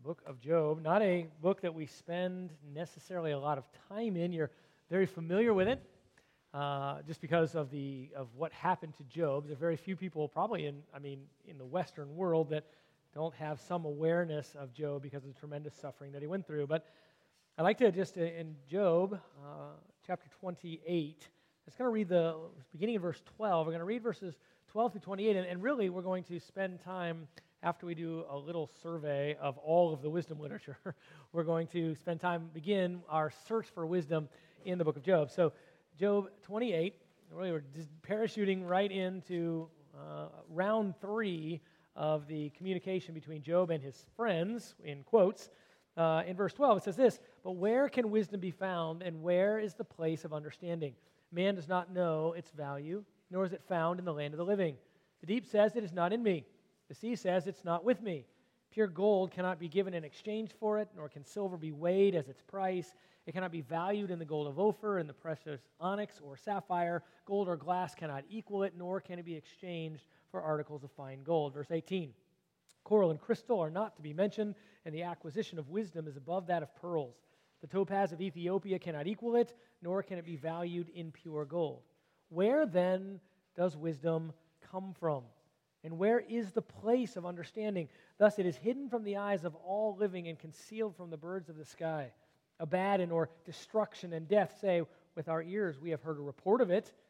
book of Job, not a book that we spend necessarily a lot of time in. You're very familiar with it, just because of what happened to Job. There are very few people, probably in the Western world, that don't have some awareness of Job because of the tremendous suffering that he went through. But I'd like to just, in Job, chapter 28, just going to read the beginning of verse 12. We're going to read verses 12 through 28, and really we're going to spend time, after we do a little survey of all of the wisdom literature, we're going to spend time, begin our search for wisdom in the book of Job. So Job 28, really we're just parachuting right into round 3 of the communication between Job and his friends, in quotes. In verse 12 it says this, "But where can wisdom be found, and where is the place of understanding? Man does not know its value, nor is it found in the land of the living. The deep says, it is not in me. The sea says, it's not with me. Pure gold cannot be given in exchange for it, nor can silver be weighed as its price. It cannot be valued in the gold of Ophir, and the precious onyx or sapphire. Gold or glass cannot equal it, nor can it be exchanged for articles of fine gold." Verse 18, "Coral and crystal are not to be mentioned, and the acquisition of wisdom is above that of pearls. The topaz of Ethiopia cannot equal it, nor can it be valued in pure gold. Where then does wisdom come from? And where is the place of understanding? Thus it is hidden from the eyes of all living and concealed from the birds of the sky. Abaddon or destruction and death say, with our ears we have heard a report of it.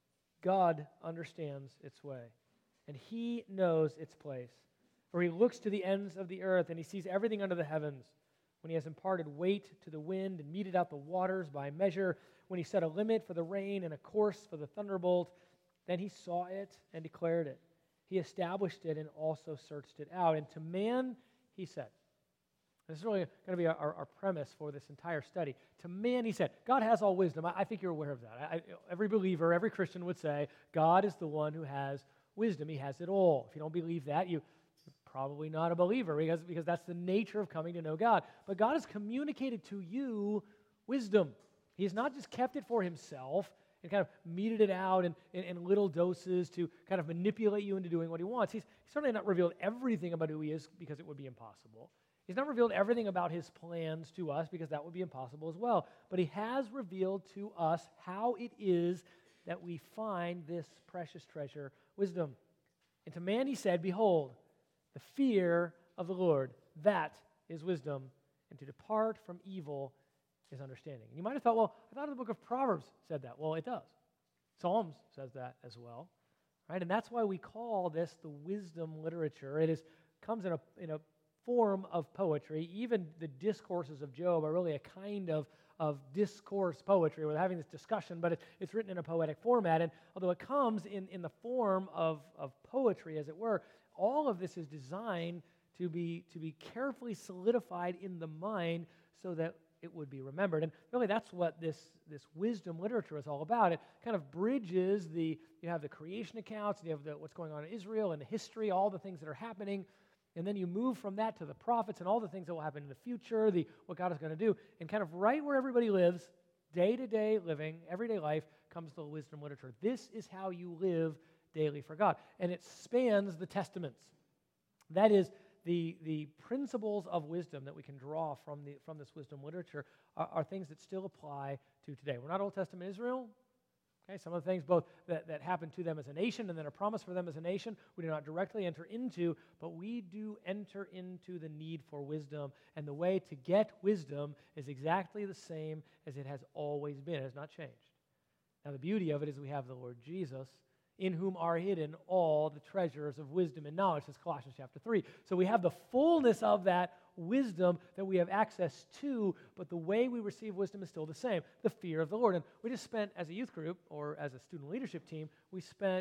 God understands its way, and he knows its place. For he looks to the ends of the earth, and he sees everything under the heavens. When he has imparted weight to the wind and meted out the waters by measure, when he set a limit for the rain and a course for the thunderbolt, then he saw it and declared it. He established it and also searched it out. And to man he said," this is really going to be our premise for this entire study. To man he said, God has all wisdom. I think you're aware of that. Every believer, every Christian would say, God is the one who has wisdom. He has it all. If you don't believe that, you're probably not a believer, because that's the nature of coming to know God. But God has communicated to you wisdom. He has not just kept it for himself and kind of meted it out in little doses to kind of manipulate you into doing what he wants. He's certainly not revealed everything about who he is, because it would be impossible. He's not revealed everything about his plans to us, because that would be impossible as well. But he has revealed to us how it is that we find this precious treasure, wisdom. And to man he said, "Behold, the fear of the Lord, that is wisdom, and to depart from evil is understanding." And you might have thought, well, I thought the book of Proverbs said that. Well, it does. Psalms says that as well, right? And that's why we call this the wisdom literature. It comes in a form of poetry. Even the discourses of Job are really a kind of discourse poetry. We're having this discussion, but it's written in a poetic format. And although it comes in the form of poetry, as it were, all of this is designed to be carefully solidified in the mind so that it would be remembered. And really that's what this wisdom literature is all about. It kind of bridges you have the creation accounts, and you have what's going on in Israel and the history, all the things that are happening, and then you move from that to the prophets and all the things that will happen in the future, what God is going to do, and kind of right where everybody lives, day-to-day living, everyday life, comes the wisdom literature. This is how you live daily for God. And it spans the Testaments. That is, the principles of wisdom that we can draw from this wisdom literature are things that still apply to today. We're not Old Testament Israel. Okay, some of the things both that happened to them as a nation and then a promise for them as a nation, we do not directly enter into, but we do enter into the need for wisdom. And the way to get wisdom is exactly the same as it has always been. It has not changed. Now, the beauty of it is we have the Lord Jesus, in whom are hidden all the treasures of wisdom and knowledge. That's Colossians chapter 3. So we have the fullness of that wisdom that we have access to, but the way we receive wisdom is still the same, the fear of the Lord. And we just spent, as a youth group or as a student leadership team, we spent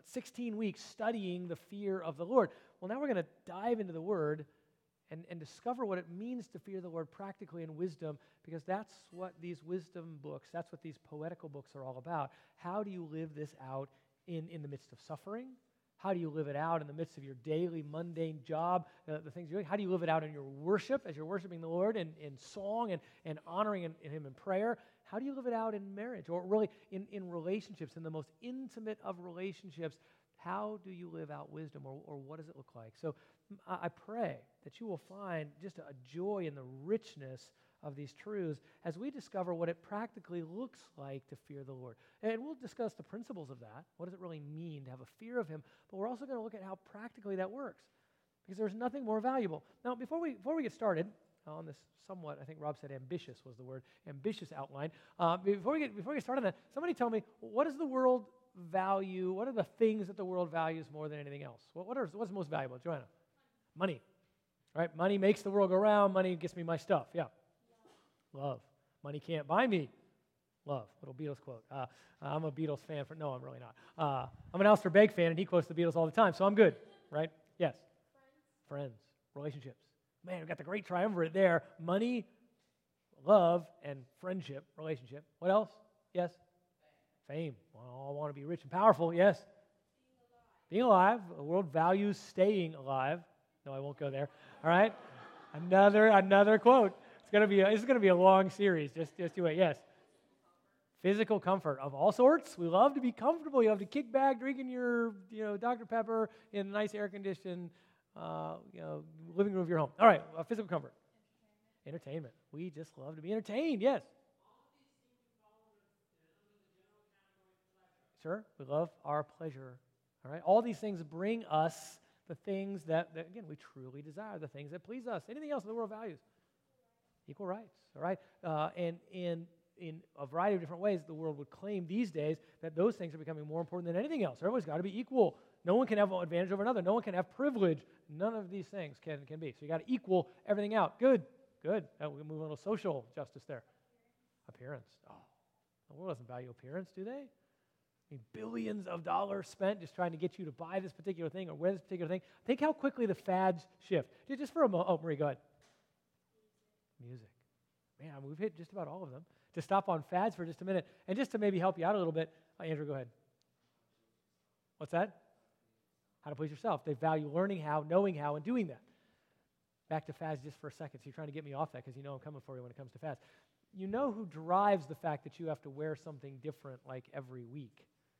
16 weeks studying the fear of the Lord. Well, now we're going to dive into the Word and discover what it means to fear the Lord practically in wisdom, because that's what these wisdom books, that's what these poetical books are all about. How do you live this out in the midst of suffering? How do you live it out in the midst of your daily mundane job, the things you're doing? How do you live it out in your worship, as you're worshiping the Lord in song and honoring Him in prayer? How do you live it out in marriage, or really in relationships, in the most intimate of relationships? How do you live out wisdom, or what does it look like? So I pray that you will find just a joy in the richness of these truths as we discover what it practically looks like to fear the Lord. And we'll discuss the principles of that. What does it really mean to have a fear of him? But we're also going to look at how practically that works, because there's nothing more valuable. Now, before we get started on this somewhat, I think Rob said ambitious was the word, ambitious outline. Before we get started on that, somebody tell me, what does the world value? What are the things that the world values more than anything else? What's most valuable? Joanna? Money. Right? Money makes the world go round. Money gets me my stuff. Yeah. Love. Money can't buy me love. Little Beatles quote. I'm a Beatles fan. No, I'm really not. I'm an Alistair Begg fan, and he quotes the Beatles all the time, so I'm good. Right? Yes. Friends. Relationships. Man, we've got the great triumvirate there. Money, love, and friendship, relationship. What else? Yes? Fame. Well, I want to be rich and powerful. Yes? Being alive. The world values staying alive. No, I won't go there. All right? Another quote. This is going to be a long series. Just do it. Yes? Physical comfort of all sorts. We love to be comfortable. You have to kick back drinking your Dr. Pepper in a nice air-conditioned living room of your home. All right, physical comfort. Entertainment. We just love to be entertained, yes. Sure, we love our pleasure. All right, all these things bring us the things that again, we truly desire, the things that please us. Anything else the world values? Equal rights, all right? And in a variety of different ways, the world would claim these days that those things are becoming more important than anything else. Everybody's got to be equal. No one can have an advantage over another. No one can have privilege. None of these things can be. So you got to equal everything out. Good. We can move a little social justice there. Appearance. Oh, the world doesn't value appearance, do they? I mean, billions of dollars spent just trying to get you to buy this particular thing or wear this particular thing. Think how quickly the fads shift. Just for a moment. Oh, Marie, go ahead. Music. Man, we've hit just about all of them. To stop on fads for just a minute, and just to maybe help you out a little bit, Andrew, go ahead. What's that? How to please yourself. They value learning how, knowing how, and doing that. Back to fads just for a second. So you're trying to get me off that because you know I'm coming for you when it comes to fads. You know who drives the fact that you have to wear something different like every week?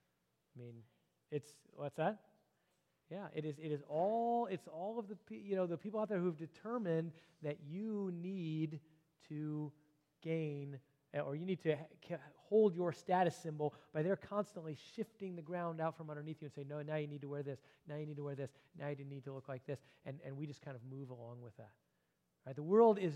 I mean, what's that? Yeah, it's all of the people out there who've determined that you need to gain, or you need to hold your status symbol by they're constantly shifting the ground out from underneath you and say, no, now you need to wear this, now you need to wear this, now you need to look like this, and we just kind of move along with that. Right? The world is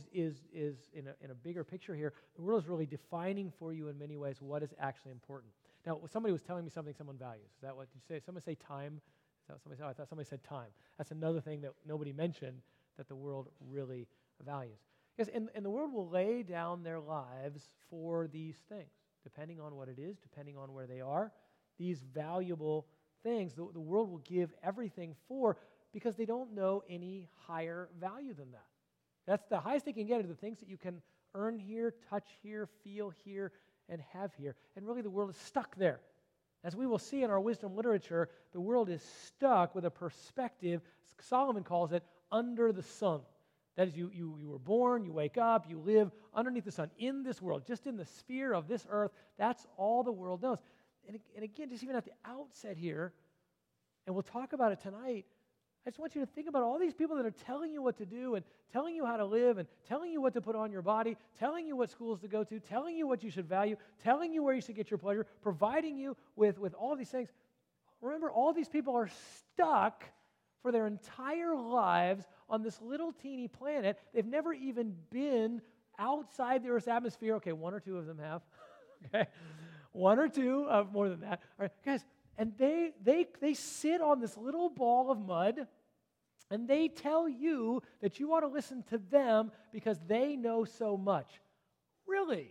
in a bigger picture here, the world is really defining for you in many ways what is actually important. Now, somebody was telling me something someone values. Is that what you say? Someone say time? Is that what somebody said? I thought somebody said time. That's another thing that nobody mentioned that the world really values. Yes, and the world will lay down their lives for these things, depending on what it is, depending on where they are. These valuable things, the world will give everything for because they don't know any higher value than that. That's the highest they can get are the things that you can earn here, touch here, feel here, and have here. And really the world is stuck there. As we will see in our wisdom literature, the world is stuck with a perspective, Solomon calls it, under the sun. That is, you were born, you wake up, you live underneath the sun, in this world, just in the sphere of this earth. That's all the world knows. And again, just even at the outset here, and we'll talk about it tonight, I just want you to think about all these people that are telling you what to do and telling you how to live and telling you what to put on your body, telling you what schools to go to, telling you what you should value, telling you where you should get your pleasure, providing you with all these things. Remember, all these people are stuck for their entire lives on this little teeny planet. They've never even been outside the Earth's atmosphere. Okay, one or two of them have. Okay, one or two of more than that. All right, guys, and they sit on this little ball of mud, and they tell you that you ought to listen to them because they know so much. Really?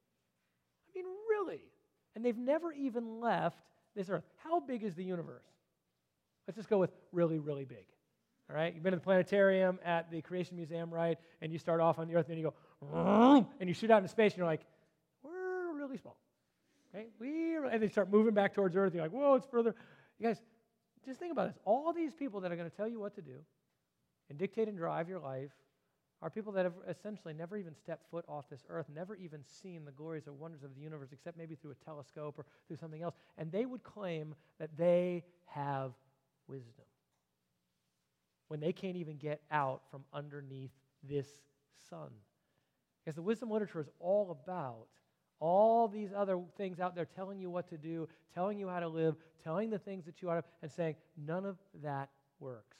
I mean, really? And they've never even left this Earth. How big is the universe? Let's just go with really, really big. All right? You've been to the planetarium at the Creation Museum, right? And you start off on the Earth, and then you go, and you shoot out into space, and you're like, we're really small. Okay? And they start moving back towards Earth. You're like, whoa, it's further. You guys, just think about this. All these people that are going to tell you what to do and dictate and drive your life are people that have essentially never even stepped foot off this earth, never even seen the glories or wonders of the universe except maybe through a telescope or through something else. And they would claim that they have wisdom. when they can't even get out from underneath this sun? Because the wisdom literature is all about all these other things out there telling you what to do, telling you how to live, telling the things that you ought to, and saying, none of that works.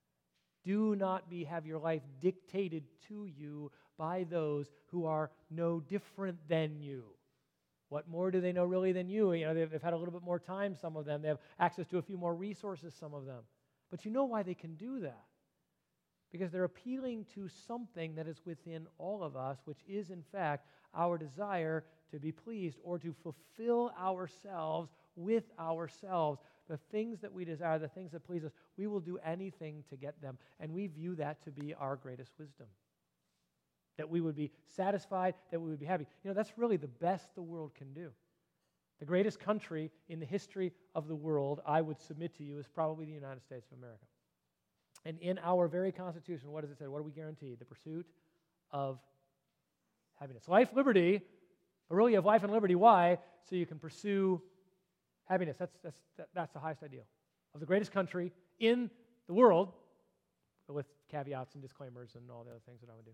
Do not have your life dictated to you by those who are no different than you. What more do they know really than you? They've had a little bit more time, some of them. They have access to a few more resources, some of them. But you know why they can do that? Because they're appealing to something that is within all of us, which is, in fact, our desire to be pleased or to fulfill ourselves with ourselves. The things that we desire, the things that please us, we will do anything to get them. And we view that to be our greatest wisdom. That we would be satisfied, that we would be happy. That's really the best the world can do. The greatest country in the history of the world, I would submit to you, is probably the United States of America. And in our very Constitution, what does it say? What do we guarantee? The pursuit of happiness. Life, liberty, but really you have life and liberty. Why? So you can pursue happiness. That's the highest ideal of the greatest country in the world, but with caveats and disclaimers and all the other things that I would do.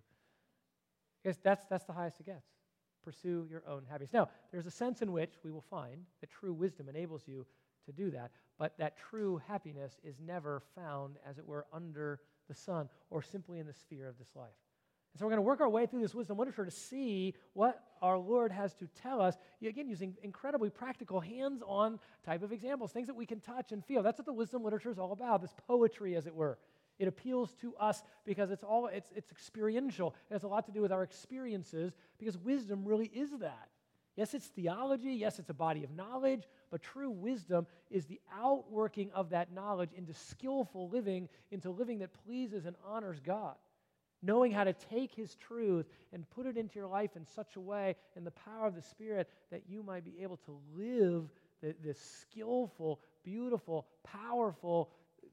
Because that's the highest it gets. Pursue your own happiness. Now, there's a sense in which we will find that true wisdom enables you to do that, but that true happiness is never found, as it were, under the sun or simply in the sphere of this life. And so we're going to work our way through this wisdom literature to see what our Lord has to tell us, again, using incredibly practical, hands-on type of examples, things that we can touch and feel. That's what the wisdom literature is all about, this poetry, as it were. It appeals to us because it's experiential. It has a lot to do with our experiences because wisdom really is that. Yes, it's theology. Yes, it's a body of knowledge. But true wisdom is the outworking of that knowledge into skillful living, into living that pleases and honors God. Knowing how to take His truth and put it into your life in such a way, in the power of the Spirit, that you might be able to live this skillful, beautiful, powerful,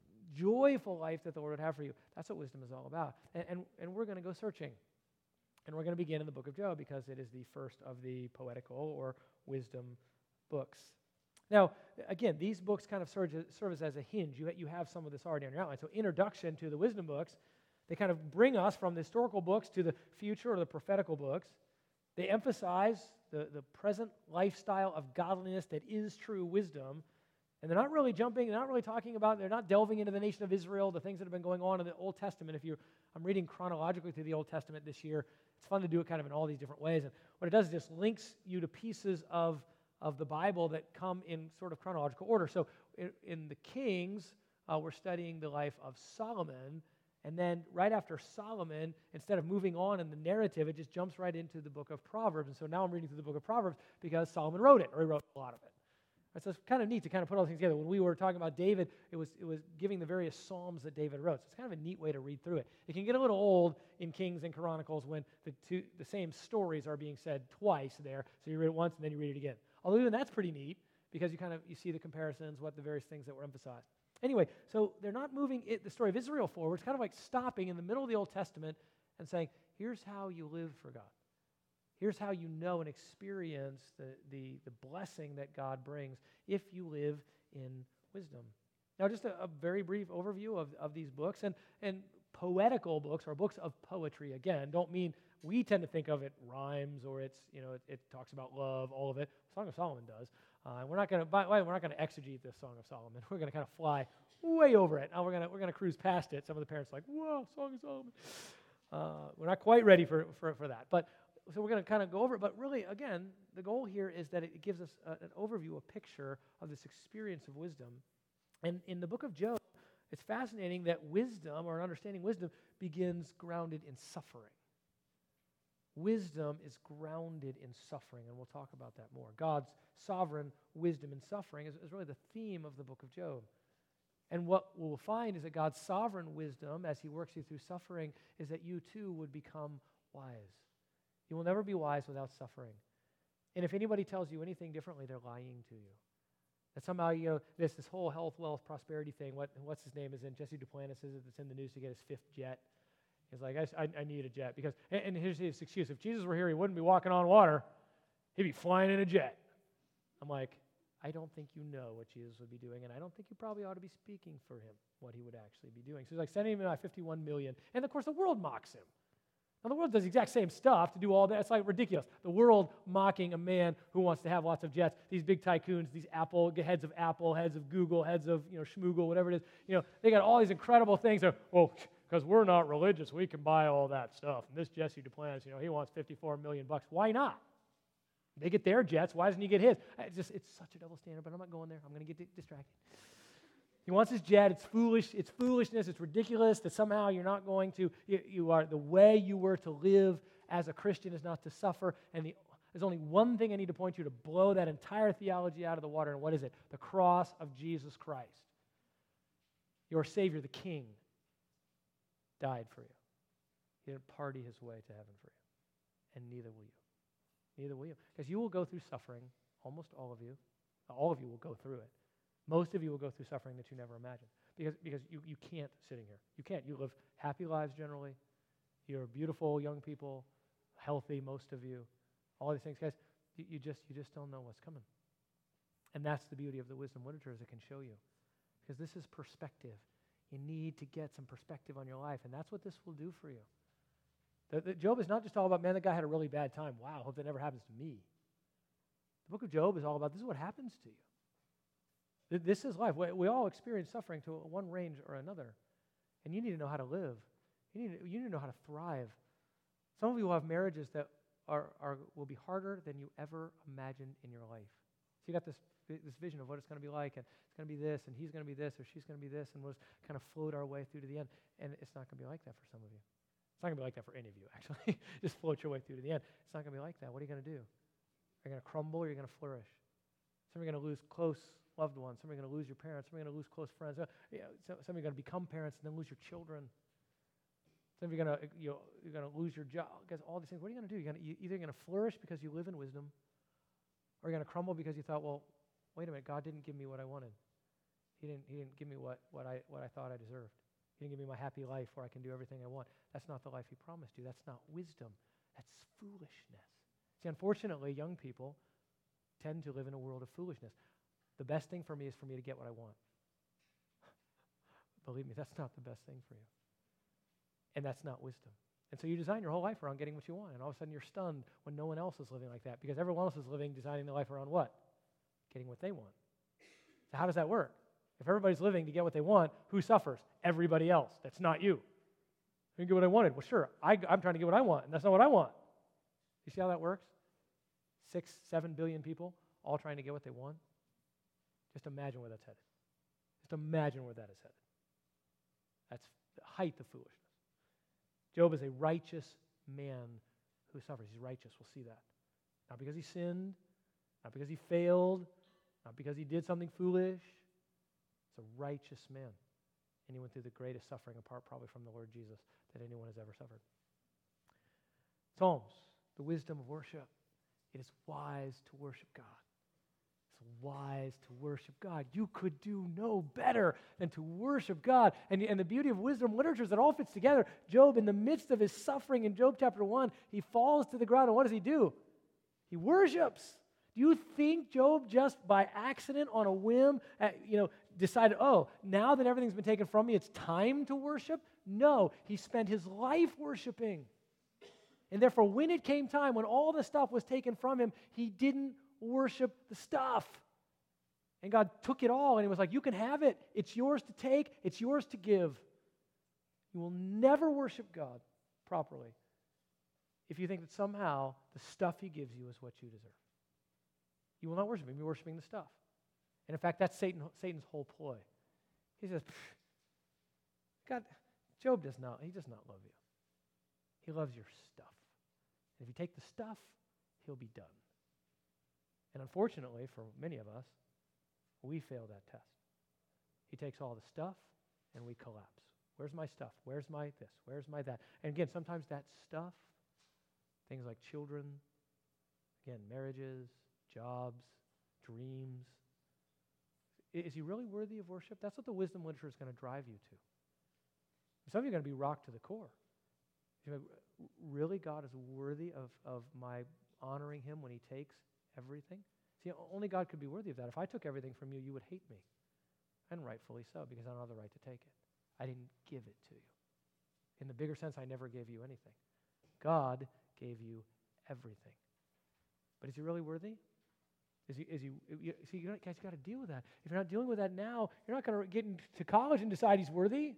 joyful life that the Lord would have for you. That's what wisdom is all about. And we're going to go searching. And we're going to begin in the book of Job because it is the first of the poetical or wisdom books. Now, again, these books kind of serve as a hinge. You have some of this already on your outline. So introduction to the wisdom books, they kind of bring us from the historical books to the future or the prophetical books. They emphasize the present lifestyle of godliness that is true wisdom. And they're not really they're not delving into the nation of Israel, the things that have been going on in the Old Testament. I'm reading chronologically through the Old Testament this year. It's fun to do it kind of in all these different ways. And what it does is just links you to pieces of the Bible that come in sort of chronological order. So in the Kings, we're studying the life of Solomon. And then right after Solomon, instead of moving on in the narrative, it just jumps right into the book of Proverbs. And so now I'm reading through the book of Proverbs because Solomon wrote it, or he wrote a lot of it. So it's kind of neat to kind of put all things together. When we were talking about David, it was giving the various psalms that David wrote. So it's kind of a neat way to read through it. It can get a little old in Kings and Chronicles when the same stories are being said twice there. So you read it once and then you read it again. Although even that's pretty neat because you see the comparisons, what the various things that were emphasized. Anyway, so they're not moving the story of Israel forward. It's kind of like stopping in the middle of the Old Testament and saying, here's how you live for God. Here's how you know and experience the blessing that God brings if you live in wisdom. Now, just a very brief overview of these books. And poetical books, or books of poetry, again, don't mean we tend to think of it rhymes or it talks about love, all of it. Song of Solomon does. We're not going to exegete the Song of Solomon. We're going to kind of fly way over it. Now we're going to cruise past it. Some of the parents are like, whoa, Song of Solomon. We're not quite ready for that. But so we're going to kind of go over it, but really, again, the goal here is that it gives us an overview, a picture of this experience of wisdom. And in the book of Job, it's fascinating that wisdom, or understanding wisdom, begins grounded in suffering. Wisdom is grounded in suffering, and we'll talk about that more. God's sovereign wisdom in suffering is really the theme of the book of Job. And what we'll find is that God's sovereign wisdom, as He works you through suffering, is that you too would become wise. You will never be wise without suffering. And if anybody tells you anything differently, they're lying to you. That somehow, this whole health, wealth, prosperity thing, what's his name is in, Jesse Duplantis that's in the news to get his 5th jet. He's like, I need a jet. And here's his excuse. If Jesus were here, He wouldn't be walking on water. He'd be flying in a jet. I'm like, I don't think you know what Jesus would be doing, and I don't think you probably ought to be speaking for him, what he would actually be doing. So he's like, sending him out 51 million. And of course, the world mocks him. Now, the world does the exact same stuff to do all that. It's like ridiculous. The world mocking a man who wants to have lots of jets. These big tycoons, these heads of Apple, heads of Google, heads of, Schmoogle, whatever it is. They got all these incredible things. They're, well, because we're not religious, we can buy all that stuff. And this Jesse Duplantis, he wants $54 million. Why not? They get their jets. Why doesn't he get his? It's such a double standard, but I'm not going there. I'm going to get distracted. He wants his jet. It's foolish. It's foolishness. It's ridiculous that somehow you're not going to, you are, the way you were to live as a Christian is not to suffer. And there's only one thing I need to point you to blow that entire theology out of the water. And what is it? The cross of Jesus Christ. Your Savior, the King, died for you. He didn't party his way to heaven for you. And neither will you. Neither will you. Because you will go through suffering, almost all of you. All of you will go through it. Most of you will go through suffering that you never imagined. Because you can't sitting here. You can't. You live happy lives generally. You're beautiful young people, healthy, most of you. All these things, guys, you just don't know what's coming. And that's the beauty of the wisdom literature, is it can show you. Because this is perspective. You need to get some perspective on your life, and that's what this will do for you. Job is not just all about, man, that guy had a really bad time. Wow, hope that never happens to me. The book of Job is all about, this is what happens to you. This is life. We all experience suffering to one range or another, and you need to know how to live. You need to know how to thrive. Some of you will have marriages that will be harder than you ever imagined in your life. So you got this vision of what it's going to be like, and it's going to be this, and he's going to be this, or she's going to be this, and we'll just kind of float our way through to the end. And it's not going to be like that for some of you. It's not going to be like that for any of you, actually. Just float your way through to the end. It's not going to be like that. What are you going to do? Are you going to crumble, or are you going to flourish? Some of you are going to lose close loved ones. Some of you are going to lose your parents. Some of you are going to lose close friends. Some of you are going to become parents and then lose your children. Some of you are going to you're going to lose your job. Guys, all these things. What are you going to do? You're either going to flourish because you live in wisdom, or you're going to crumble because you thought, well, wait a minute, God didn't give me what I wanted. He didn't give me what I thought I deserved. He didn't give me my happy life where I can do everything I want. That's not the life he promised you. That's not wisdom. That's foolishness. See, unfortunately, young people tend to live in a world of foolishness. The best thing for me is for me to get what I want. Believe me, that's not the best thing for you. And that's not wisdom. And so you design your whole life around getting what you want, and all of a sudden you're stunned when no one else is living like that, because everyone else is designing their life around what? Getting what they want. So how does that work? If everybody's living to get what they want, who suffers? Everybody else. That's not you. I didn't get what I wanted. Well, sure, I'm trying to get what I want, and that's not what I want. You see how that works? 6-7 billion people all trying to get what they want. Just imagine where that's headed. Just imagine where that is headed. That's the height of foolishness. Job is a righteous man who suffers. He's righteous. We'll see that. Not because he sinned, not because he failed, not because he did something foolish. It's a righteous man. And he went through the greatest suffering apart probably from the Lord Jesus that anyone has ever suffered. Psalms, the wisdom of worship. It is wise to worship God. It's wise to worship God. You could do no better than to worship God. And the beauty of wisdom literature is that all fits together. Job, in the midst of his suffering in Job chapter 1, he falls to the ground, and what does he do? He worships. Do you think Job just by accident on a whim, decided, oh, now that everything's been taken from me, it's time to worship? No, he spent his life worshiping. And therefore, when it came time, when all the stuff was taken from him, he didn't worship the stuff. And God took it all, and he was like, you can have it. It's yours to take. It's yours to give. You will never worship God properly if you think that somehow the stuff he gives you is what you deserve. You will not worship him. You're worshiping the stuff. And in fact, that's Satan's whole ploy. He says, God, Job does not love you. He loves your stuff. And if you take the stuff, he'll be done. And unfortunately, for many of us, we fail that test. He takes all the stuff, and we collapse. Where's my stuff? Where's my this? Where's my that? And again, sometimes that stuff, things like children, again, marriages, jobs, dreams. Is he really worthy of worship? That's what the wisdom literature is going to drive you to. Some of you are going to be rocked to the core. You're like, really, God is worthy of my honoring him when he takes everything? See, only God could be worthy of that. If I took everything from you, you would hate me. And rightfully so, because I don't have the right to take it. I didn't give it to you. In the bigger sense, I never gave you anything. God gave you everything. But is he really worthy? See, you guys got to deal with that. If you're not dealing with that now, you're not going to get into college and decide he's worthy.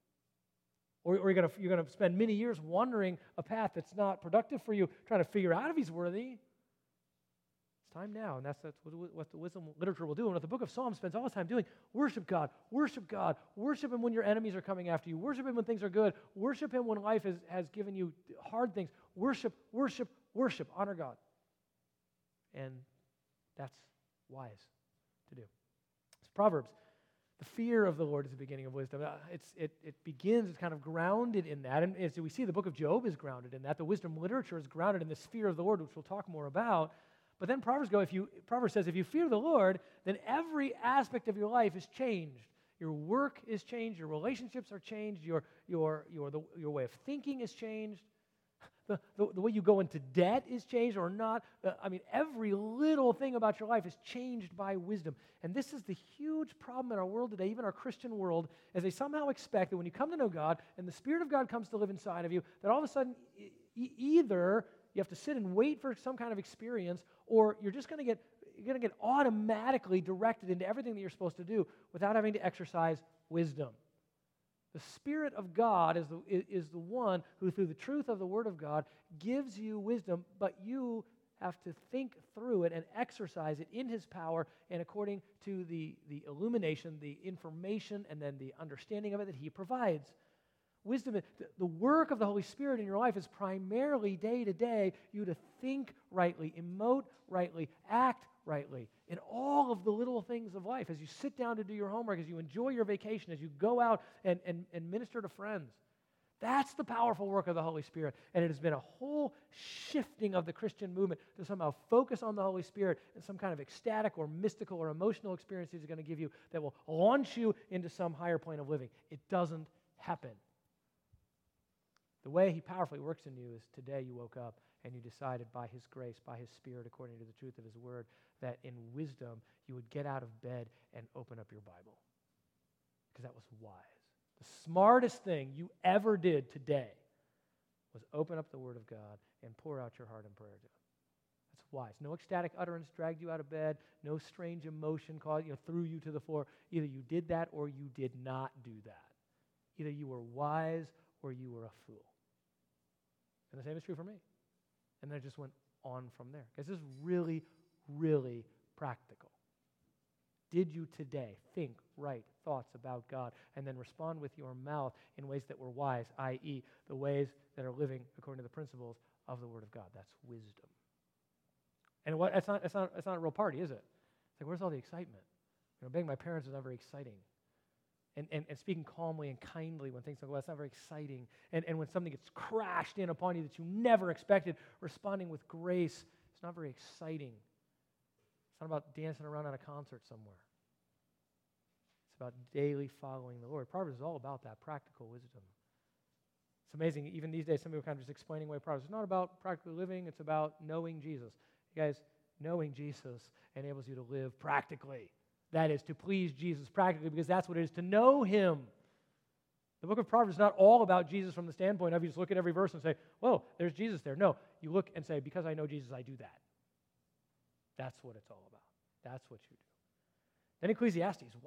Or you're going to spend many years wandering a path that's not productive for you, trying to figure out if he's worthy. It's time now, and that's what the wisdom literature will do. And what the book of Psalms spends all the time doing, worship God, worship God, worship him when your enemies are coming after you, worship him when things are good, worship him when life has given you hard things, worship, worship, worship, honor God. And that's wise to do. It's Proverbs. The fear of the Lord is the beginning of wisdom. It begins, it's kind of grounded in that. And as we see, the book of Job is grounded in that. The wisdom literature is grounded in this fear of the Lord, which we'll talk more about. But then Proverbs says, if you fear the Lord, then every aspect of your life is changed. Your work is changed, your relationships are changed, your way of thinking is changed. The way you go into debt is changed or not. Every little thing about your life is changed by wisdom. And this is the huge problem in our world today, even our Christian world, as they somehow expect that when you come to know God and the Spirit of God comes to live inside of you, that all of a sudden either you have to sit and wait for some kind of experience, or you're just going to get automatically directed into everything that you're supposed to do without having to exercise wisdom. The Spirit of God is the one who, through the truth of the Word of God, gives you wisdom, but you have to think through it and exercise it in His power and according to the illumination, the information, and then the understanding of it that He provides. Wisdom, the work of the Holy Spirit in your life is primarily day to day you to think rightly, emote rightly, act rightly in all of the little things of life. As you sit down to do your homework, as you enjoy your vacation, as you go out and minister to friends. That's the powerful work of the Holy Spirit. And it has been a whole shifting of the Christian movement to somehow focus on the Holy Spirit and some kind of ecstatic or mystical or emotional experience He's going to give you that will launch you into some higher plane of living. It doesn't happen. The way He powerfully works in you is today you woke up and you decided by His grace, by His Spirit, according to the truth of His Word, that in wisdom you would get out of bed and open up your Bible. Because that was wise. The smartest thing you ever did today was open up the Word of God and pour out your heart in prayer to Him. That's wise. No ecstatic utterance dragged you out of bed. No strange emotion threw you to the floor. Either you did that or you did not do that. Either you were wise or you were a fool. And the same is true for me. And then it just went on from there. Because this is really, really practical. Did you today think right thoughts about God and then respond with your mouth in ways that were wise, i.e., the ways that are living according to the principles of the Word of God? That's wisdom. And it's not a real party, is it? It's like, where's all the excitement? Begging my parents is not very exciting. And speaking calmly and kindly when things don't go well, that's not very exciting. And when something gets crashed in upon you that you never expected, responding with grace, it's not very exciting. It's not about dancing around at a concert somewhere. It's about daily following the Lord. Proverbs is all about that, practical wisdom. It's amazing, even these days, some people are kind of just explaining away Proverbs. It's not about practically living, it's about knowing Jesus. You guys, knowing Jesus enables you to live practically. That is, to please Jesus practically, because that's what it is, to know Him. The book of Proverbs is not all about Jesus from the standpoint of you just look at every verse and say, whoa, there's Jesus there. No, you look and say, because I know Jesus, I do that. That's what it's all about. That's what you do. Then Ecclesiastes,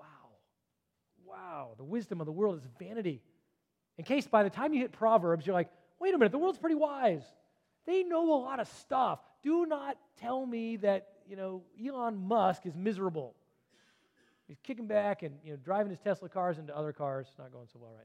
wow, the wisdom of the world is vanity. In case by the time you hit Proverbs, you're like, wait a minute, the world's pretty wise. They know a lot of stuff. Do not tell me that, Elon Musk is miserable. He's kicking back and driving his Tesla cars into other cars. It's not going so well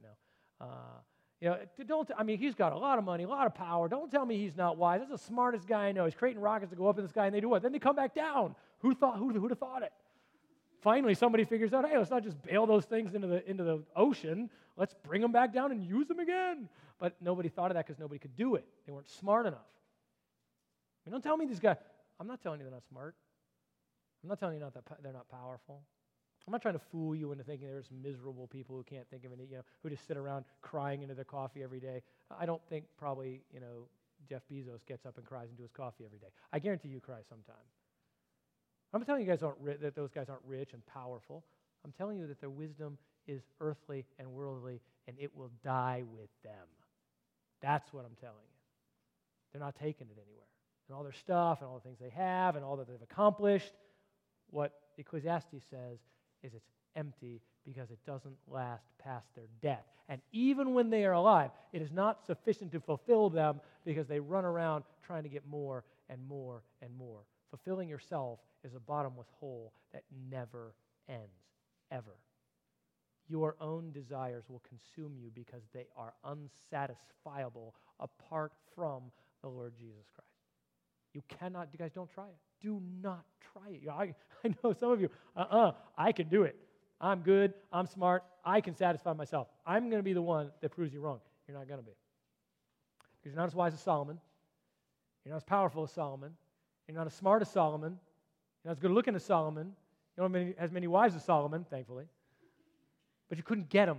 right now. He's got a lot of money, a lot of power. Don't tell me he's not wise. That's the smartest guy I know. He's creating rockets to go up in the sky, and they do what? Then they come back down. Who'd have thought it? Finally, somebody figures out, hey, let's not just bail those things into the ocean. Let's bring them back down and use them again. But nobody thought of that because nobody could do it. They weren't smart enough. Don't tell me these guys. I'm not telling you they're not smart. I'm not telling you they're not powerful. I'm not trying to fool you into thinking there's miserable people who can't think of any, who just sit around crying into their coffee every day. I don't think probably, Jeff Bezos gets up and cries into his coffee every day. I guarantee you cry sometime. I'm not telling you guys that those guys aren't rich and powerful. I'm telling you that their wisdom is earthly and worldly, and it will die with them. That's what I'm telling you. They're not taking it anywhere. And all their stuff and all the things they have and all that they've accomplished, what Ecclesiastes says is it's empty because it doesn't last past their death. And even when they are alive, it is not sufficient to fulfill them because they run around trying to get more and more and more. Fulfilling yourself is a bottomless hole that never ends, ever. Your own desires will consume you because they are unsatisfiable apart from the Lord Jesus Christ. You cannot, you guys don't try it. Do not try it. I know some of you, I can do it. I'm good, I'm smart, I can satisfy myself. I'm going to be the one that proves you wrong. You're not going to be. Because you're not as wise as Solomon. You're not as powerful as Solomon. You're not as smart as Solomon. You're not as good looking as Solomon. You don't have as many wives as Solomon, thankfully. But you couldn't get him.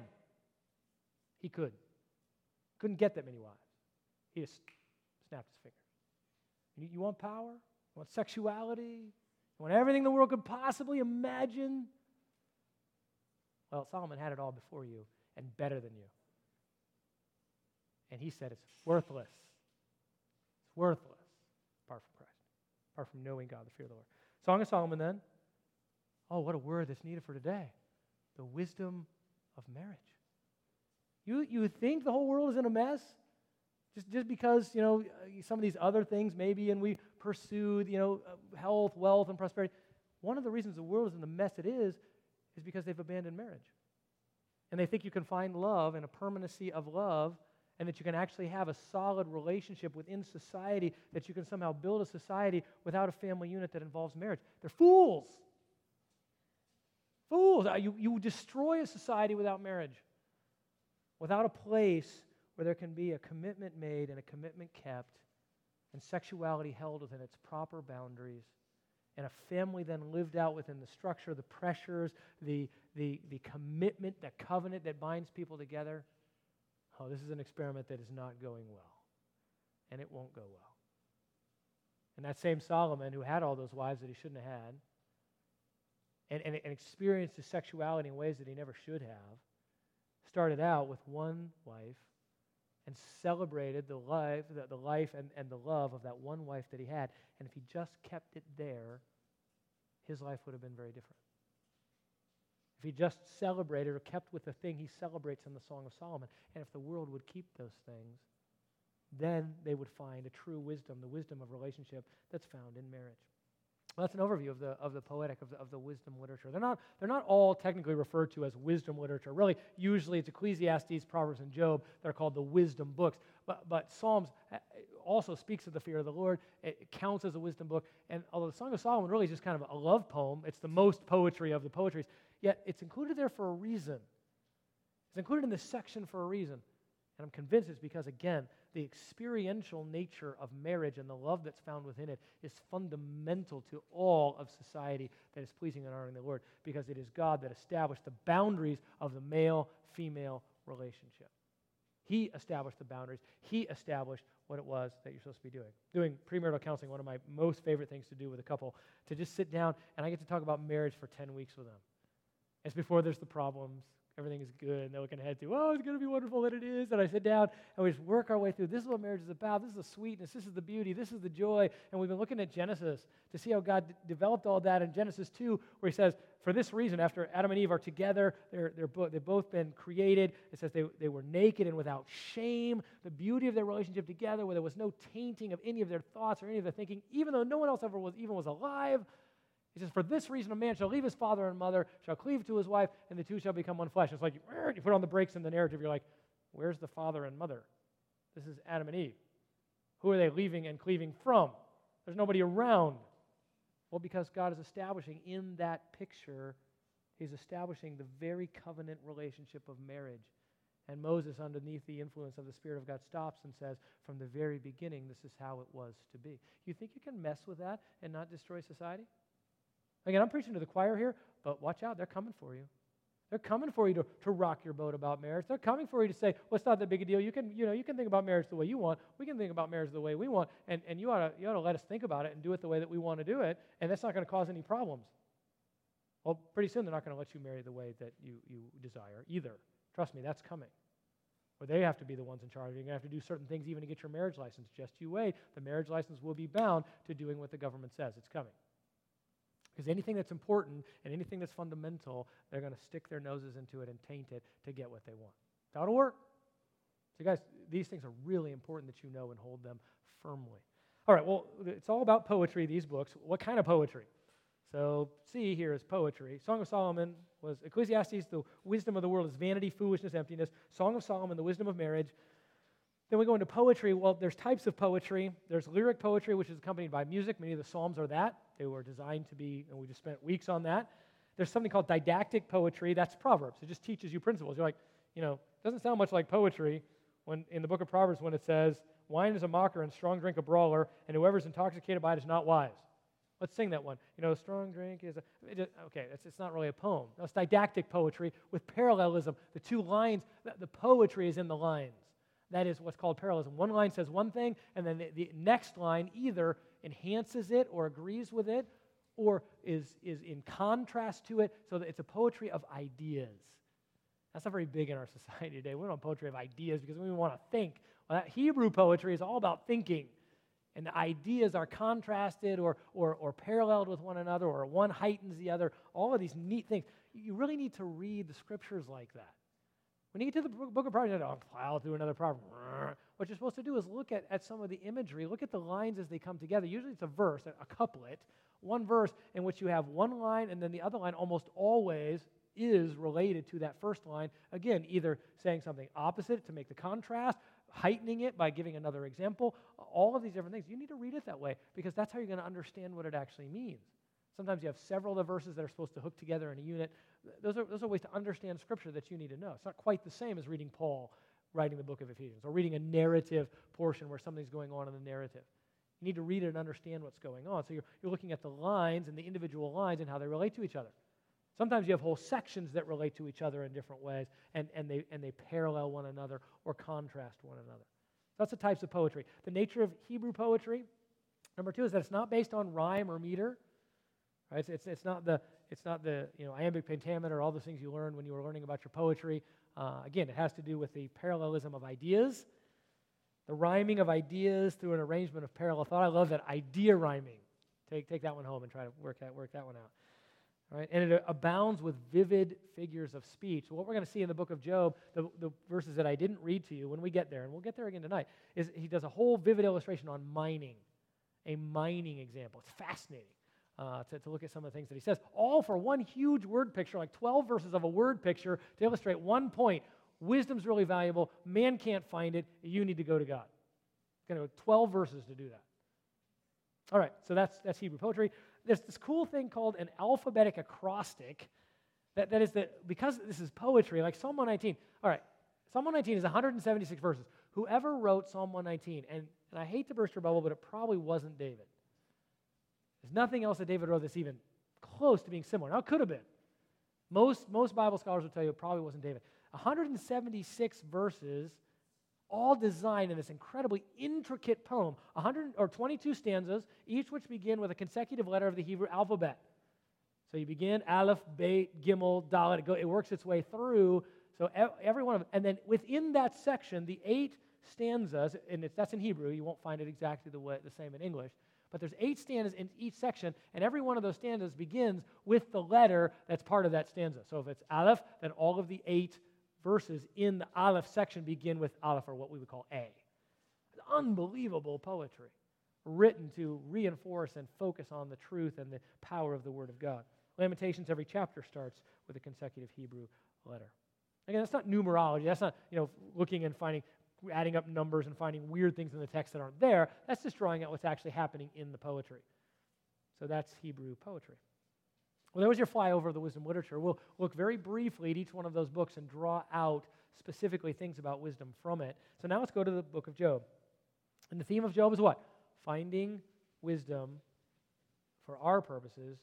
He could. Couldn't get that many wives. He just snapped his fingers. You want power? You want sexuality? You want everything the world could possibly imagine? Well, Solomon had it all before you and better than you. And he said it's worthless. It's worthless apart from Christ, apart from knowing God, the fear of the Lord. Song of Solomon then. Oh, what a word that's needed for today. The wisdom of marriage. You think the whole world is in a mess? Just because, some of these other things maybe, and we pursued, health, wealth, and prosperity. One of the reasons the world is in the mess it is because they've abandoned marriage. And they think you can find love and a permanency of love, and that you can actually have a solid relationship within society, that you can somehow build a society without a family unit that involves marriage. They're fools. Fools. You destroy a society without marriage, without a place where there can be a commitment made and a commitment kept, and sexuality held within its proper boundaries, and a family then lived out within the structure, the pressures, the commitment, the covenant that binds people together. Oh, this is an experiment that is not going well, and it won't go well. And that same Solomon, who had all those wives that he shouldn't have had, and experienced his sexuality in ways that he never should have, started out with one wife and celebrated the life and the love of that one wife that he had. And if he just kept it there, his life would have been very different. If he just celebrated or kept with the thing he celebrates in the Song of Solomon, and if the world would keep those things, then they would find a true wisdom, the wisdom of relationship that's found in marriage. Well, that's an overview of the poetic, of the wisdom literature. They're not all technically referred to as wisdom literature. Really, usually it's Ecclesiastes, Proverbs, and Job that are called the wisdom books. But Psalms also speaks of the fear of the Lord. It counts as a wisdom book. And although the Song of Solomon really is just kind of a love poem, it's the most poetry of the poetries, yet it's included there for a reason. It's included in this section for a reason. And I'm convinced it's because, again, the experiential nature of marriage and the love that's found within it is fundamental to all of society that is pleasing and honoring the Lord, because it is God that established the boundaries of the male-female relationship. He established the boundaries. He established what it was that you're supposed to be doing. Doing premarital counseling, one of my most favorite things to do with a couple, to just sit down and I get to talk about marriage for 10 weeks with them. It's before there's the problems. Everything is good, and they're looking ahead to, it's going to be wonderful that it is. And I sit down, and we just work our way through. This is what marriage is about. This is the sweetness. This is the beauty. This is the joy. And we've been looking at Genesis to see how God developed all that in Genesis 2, where he says, for this reason, after Adam and Eve are together, they've both been created. It says they were naked and without shame. The beauty of their relationship together, where there was no tainting of any of their thoughts or any of their thinking, even though no one else ever was alive. He says, for this reason a man shall leave his father and mother, shall cleave to his wife, and the two shall become one flesh. It's like you put on the brakes in the narrative. You're like, where's the father and mother? This is Adam and Eve. Who are they leaving and cleaving from? There's nobody around. Well, because God is establishing in that picture, he's establishing the very covenant relationship of marriage. And Moses, underneath the influence of the Spirit of God, stops and says, from the very beginning, this is how it was to be. You think you can mess with that and not destroy society? Again, I'm preaching to the choir here, but watch out, they're coming for you. They're coming for you to rock your boat about marriage. They're coming for you to say, well, it's not that big a deal. You can think about marriage the way you want. We can think about marriage the way we want. And you ought to let us think about it and do it the way that we want to do it. And that's not going to cause any problems. Well, pretty soon they're not going to let you marry the way that you desire either. Trust me, that's coming. Or they have to be the ones in charge. You're going to have to do certain things even to get your marriage license. Just you wait. The marriage license will be bound to doing what the government says. It's coming. Because anything that's important and anything that's fundamental, they're going to stick their noses into it and taint it to get what they want. That'll work. So guys, these things are really important that you know and hold them firmly. All right, well, it's all about poetry, these books. What kind of poetry? So C here is poetry. Song of Solomon was Ecclesiastes, the wisdom of the world is vanity, foolishness, emptiness. Song of Solomon, the wisdom of marriage. Then we go into poetry. Well, there's types of poetry. There's lyric poetry, which is accompanied by music. Many of the Psalms are that. They were designed to be, and we just spent weeks on that. There's something called didactic poetry. That's Proverbs. It just teaches you principles. You're like, it doesn't sound much like poetry when in the book of Proverbs when it says, wine is a mocker and strong drink a brawler, and whoever's intoxicated by it is not wise. Let's sing that one. Strong drink is it's not really a poem. No, it's didactic poetry with parallelism. The two lines, the poetry is in the lines. That is what's called parallelism. One line says one thing, and then the next line either enhances it or agrees with it or is in contrast to it, so that it's a poetry of ideas. That's not very big in our society today. We don't have poetry of ideas because we want to think. Well, that Hebrew poetry is all about thinking. And the ideas are contrasted or paralleled with one another, or one heightens the other. All of these neat things. You really need to read the scriptures like that. When you get to the book of Proverbs, you don't plow through another proverb. What you're supposed to do is look at some of the imagery, look at the lines as they come together. Usually it's a verse, a couplet, one verse in which you have one line, and then the other line almost always is related to that first line. Again, either saying something opposite to make the contrast, heightening it by giving another example, all of these different things. You need to read it that way because that's how you're going to understand what it actually means. Sometimes you have several of the verses that are supposed to hook together in a unit. Those are ways to understand Scripture that you need to know. It's not quite the same as reading Paul writing the book of Ephesians or reading a narrative portion where something's going on in the narrative. You need to read it and understand what's going on. So you're looking at the lines and the individual lines and how they relate to each other. Sometimes you have whole sections that relate to each other in different ways, and they parallel one another or contrast one another. So that's the types of poetry. The nature of Hebrew poetry, number two, is that it's not based on rhyme or meter. Right? It's not the iambic pentameter, all those things you learned when you were learning about your poetry. Again, it has to do with the parallelism of ideas, the rhyming of ideas through an arrangement of parallel thought. I love that idea rhyming. Take that one home and try to work that one out. Right? And it abounds with vivid figures of speech. So what we're going to see in the book of Job, the verses that I didn't read to you when we get there, and we'll get there again tonight, is he does a whole vivid illustration on mining, a mining example. It's fascinating to look at some of the things that he says, all for one huge word picture, like 12 verses of a word picture to illustrate one point. Wisdom's really valuable. Man can't find it. You need to go to God. It's going to go 12 verses to do that. All right, so that's Hebrew poetry. There's this cool thing called an alphabetic acrostic. That is because this is poetry, like Psalm 119. All right, Psalm 119 is 176 verses. Whoever wrote Psalm 119, and I hate to burst your bubble, but it probably wasn't David. There's nothing else that David wrote that's even close to being similar. Now, it could have been. Most Bible scholars will tell you it probably wasn't David. 176 verses, all designed in this incredibly intricate poem, 22 stanzas, each which begin with a consecutive letter of the Hebrew alphabet. So you begin Aleph, Beit, Gimel, Dalet. It works its way through. So every one of them, and then within that section, the 8 stanzas, and that's in Hebrew. You won't find it exactly the same in English. But there's 8 stanzas in each section, and every one of those stanzas begins with the letter that's part of that stanza. So if it's Aleph, then all of the 8 verses in the Aleph section begin with Aleph, or what we would call A. It's unbelievable poetry, written to reinforce and focus on the truth and the power of the Word of God. Lamentations, every chapter starts with a consecutive Hebrew letter. Again, that's not numerology. That's not looking and adding up numbers and finding weird things in the text that aren't there. That's just drawing out what's actually happening in the poetry. So that's Hebrew poetry. Well, there was your flyover of the wisdom literature. We'll look very briefly at each one of those books and draw out specifically things about wisdom from it. So now let's go to the book of Job. And the theme of Job is what? Finding wisdom for our purposes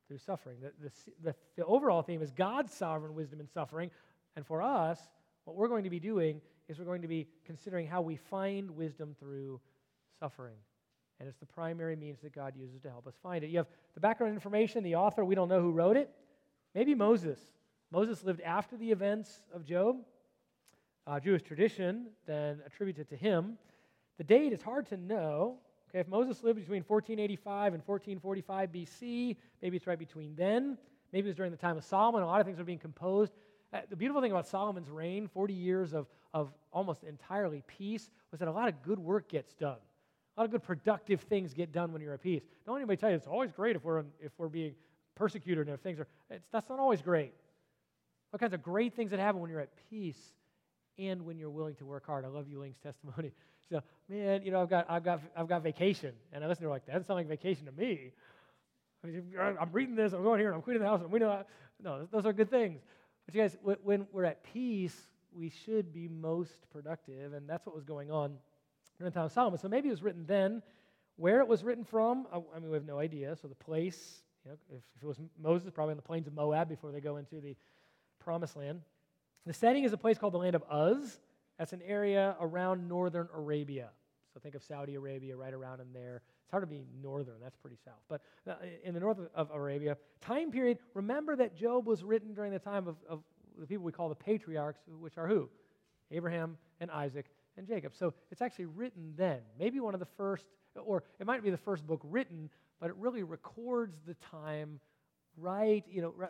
through suffering. The overall theme is God's sovereign wisdom in suffering. And for us, what we're going to be doing is we're going to be considering how we find wisdom through suffering. And it's the primary means that God uses to help us find it. You have the background information, the author, we don't know who wrote it. Maybe Moses. Moses lived after the events of Job. Jewish tradition then attributes it to him. The date is hard to know. Okay, if Moses lived between 1485 and 1445 BC, maybe it's right between then. Maybe it was during the time of Solomon. A lot of things are being composed. The beautiful thing about Solomon's reign, 40 years of almost entirely peace, was that a lot of good work gets done. A lot of good productive things get done when you're at peace. Don't anybody tell you it's always great if we're being persecuted and if things are. That's not always great. All kinds of great things that happen when you're at peace and when you're willing to work hard. I love Yuling's testimony. So, man, I've got vacation, and I listen to her like that. Doesn't sound like vacation to me. I mean, I'm reading this. I'm going here. And I'm cleaning the house. No, those are good things. But you guys, when we're at peace, we should be most productive, and that's what was going on during the time of Solomon. So maybe it was written then. Where it was written from, I mean, we have no idea. So the place, if it was Moses, probably on the plains of Moab before they go into the Promised Land. The setting is a place called the land of Uz. That's an area around northern Arabia. So think of Saudi Arabia right around in there. It's hard to be northern. That's pretty south. But in the north of Arabia, time period, remember that Job was written during the time of the people we call the patriarchs, which are who? Abraham and Isaac and Jacob. So it's actually written then. Maybe one of the first, or it might be the first book written, but it really records the time right.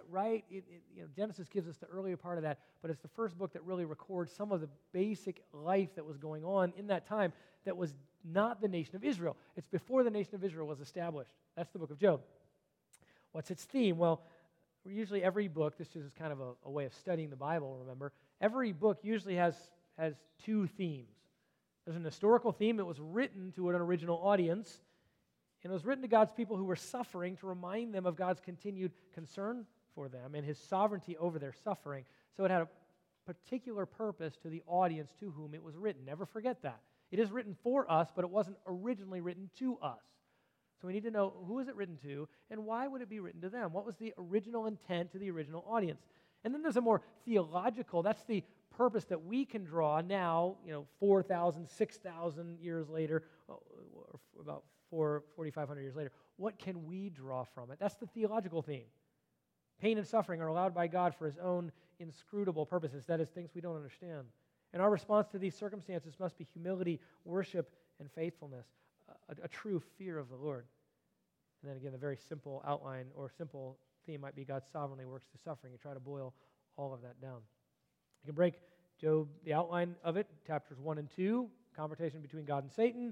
Genesis gives us the earlier part of that, but it's the first book that really records some of the basic life that was going on in that time that was not the nation of Israel. It's before the nation of Israel was established. That's the book of Job. What's its theme? Well, usually every book, this is kind of a way of studying the Bible, remember, every book usually has two themes. There's an historical theme that was written to an original audience, and it was written to God's people who were suffering to remind them of God's continued concern for them and His sovereignty over their suffering. So it had a particular purpose to the audience to whom it was written. Never forget that. It is written for us, but it wasn't originally written to us. So we need to know who is it written to and why would it be written to them? What was the original intent to the original audience? And then there's a more theological, that's the purpose that we can draw now, 4,000, 6,000 years later, or about 4,500 years later. What can we draw from it? That's the theological theme. Pain and suffering are allowed by God for His own inscrutable purposes. That is, things we don't understand. And our response to these circumstances must be humility, worship, and faithfulness, a true fear of the Lord. And then again, the very simple outline or simple theme might be God sovereignly works through suffering. You try to boil all of that down. You can break Job, the outline of it, chapters 1 and 2, confrontation between God and Satan.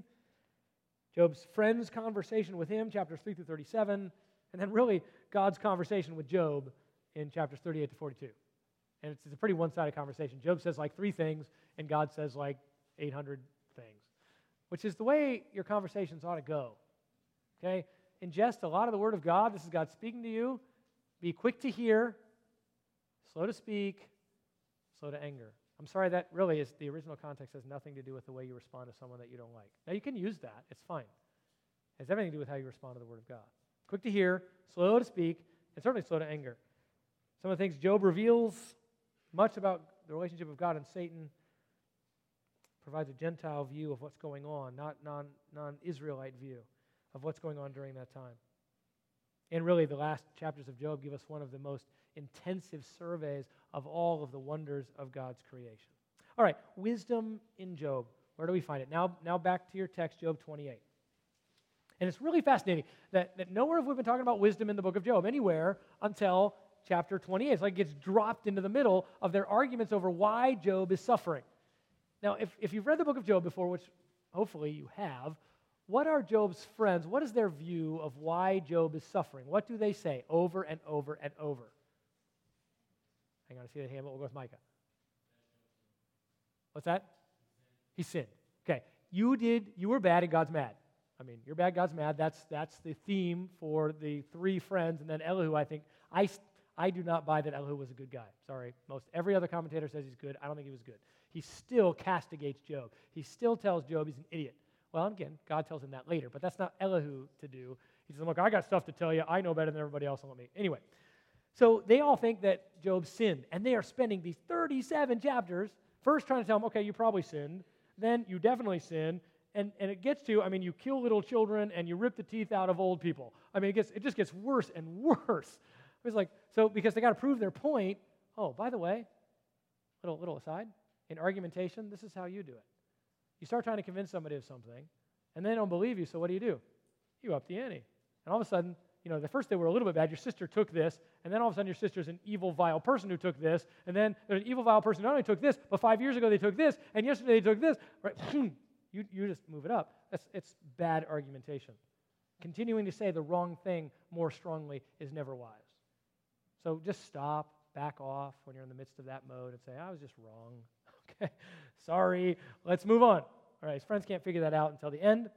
Job's friends' conversation with him, chapters 3 through 37. And then really God's conversation with Job in chapters 38 to 42. And it's a pretty one-sided conversation. Job says like 3 things, and God says like 800 things, which is the way your conversations ought to go. Okay? Ingest a lot of the Word of God. This is God speaking to you. Be quick to hear, slow to speak, slow to anger. I'm sorry, that really is, the original context has nothing to do with the way you respond to someone that you don't like. Now, you can use that. It's fine. It has everything to do with how you respond to the Word of God. Quick to hear, slow to speak, and certainly slow to anger. Some of the things Job reveals much about the relationship of God and Satan, provides a Gentile view of what's going on, not non-Israelite view of what's going on during that time. And really, the last chapters of Job give us one of the most intensive surveys of all of the wonders of God's creation. All right, wisdom in Job. Where do we find it? Now back to your text, Job 28. And it's really fascinating that nowhere have we been talking about wisdom in the book of Job, anywhere until chapter 28. It's like it gets dropped into the middle of their arguments over why Job is suffering. Now, if you've read the book of Job before, which hopefully you have, what are Job's friends? What is their view of why Job is suffering? What do they say over and over and over? Hang on, I see the hand, but we'll go with Micah. What's that? He sinned. Okay, you were bad and God's mad. I mean, you're bad, God's mad. That's the theme for the 3 friends. And then Elihu, I think, I do not buy that Elihu was a good guy. Sorry. Every other commentator says he's good. I don't think he was good. He still castigates Job. He still tells Job he's an idiot. Well, again, God tells him that later, but that's not Elihu to do. He says, look, I got stuff to tell you. I know better than everybody else. Let me. Anyway, so they all think that Job sinned, and they are spending these 37 chapters first trying to tell him, okay, you probably sinned, then you definitely sinned, and it gets to, you kill little children and you rip the teeth out of old people. It just gets worse and worse. It's like, so because they got to prove their point, oh, by the way, little aside, in argumentation, this is how you do it. You start trying to convince somebody of something, and they don't believe you, so what do? You up the ante. And all of a sudden, the first they were a little bit bad, your sister took this, and then all of a sudden your sister's an evil, vile person who took this, and then there's an evil, vile person who not only took this, but 5 years ago they took this, and yesterday they took this. Right? You just move it up. It's bad argumentation. Continuing to say the wrong thing more strongly is never wise. So just stop, back off when you're in the midst of that mode and say, I was just wrong. Okay, sorry, let's move on. All right, his friends can't figure that out until the end.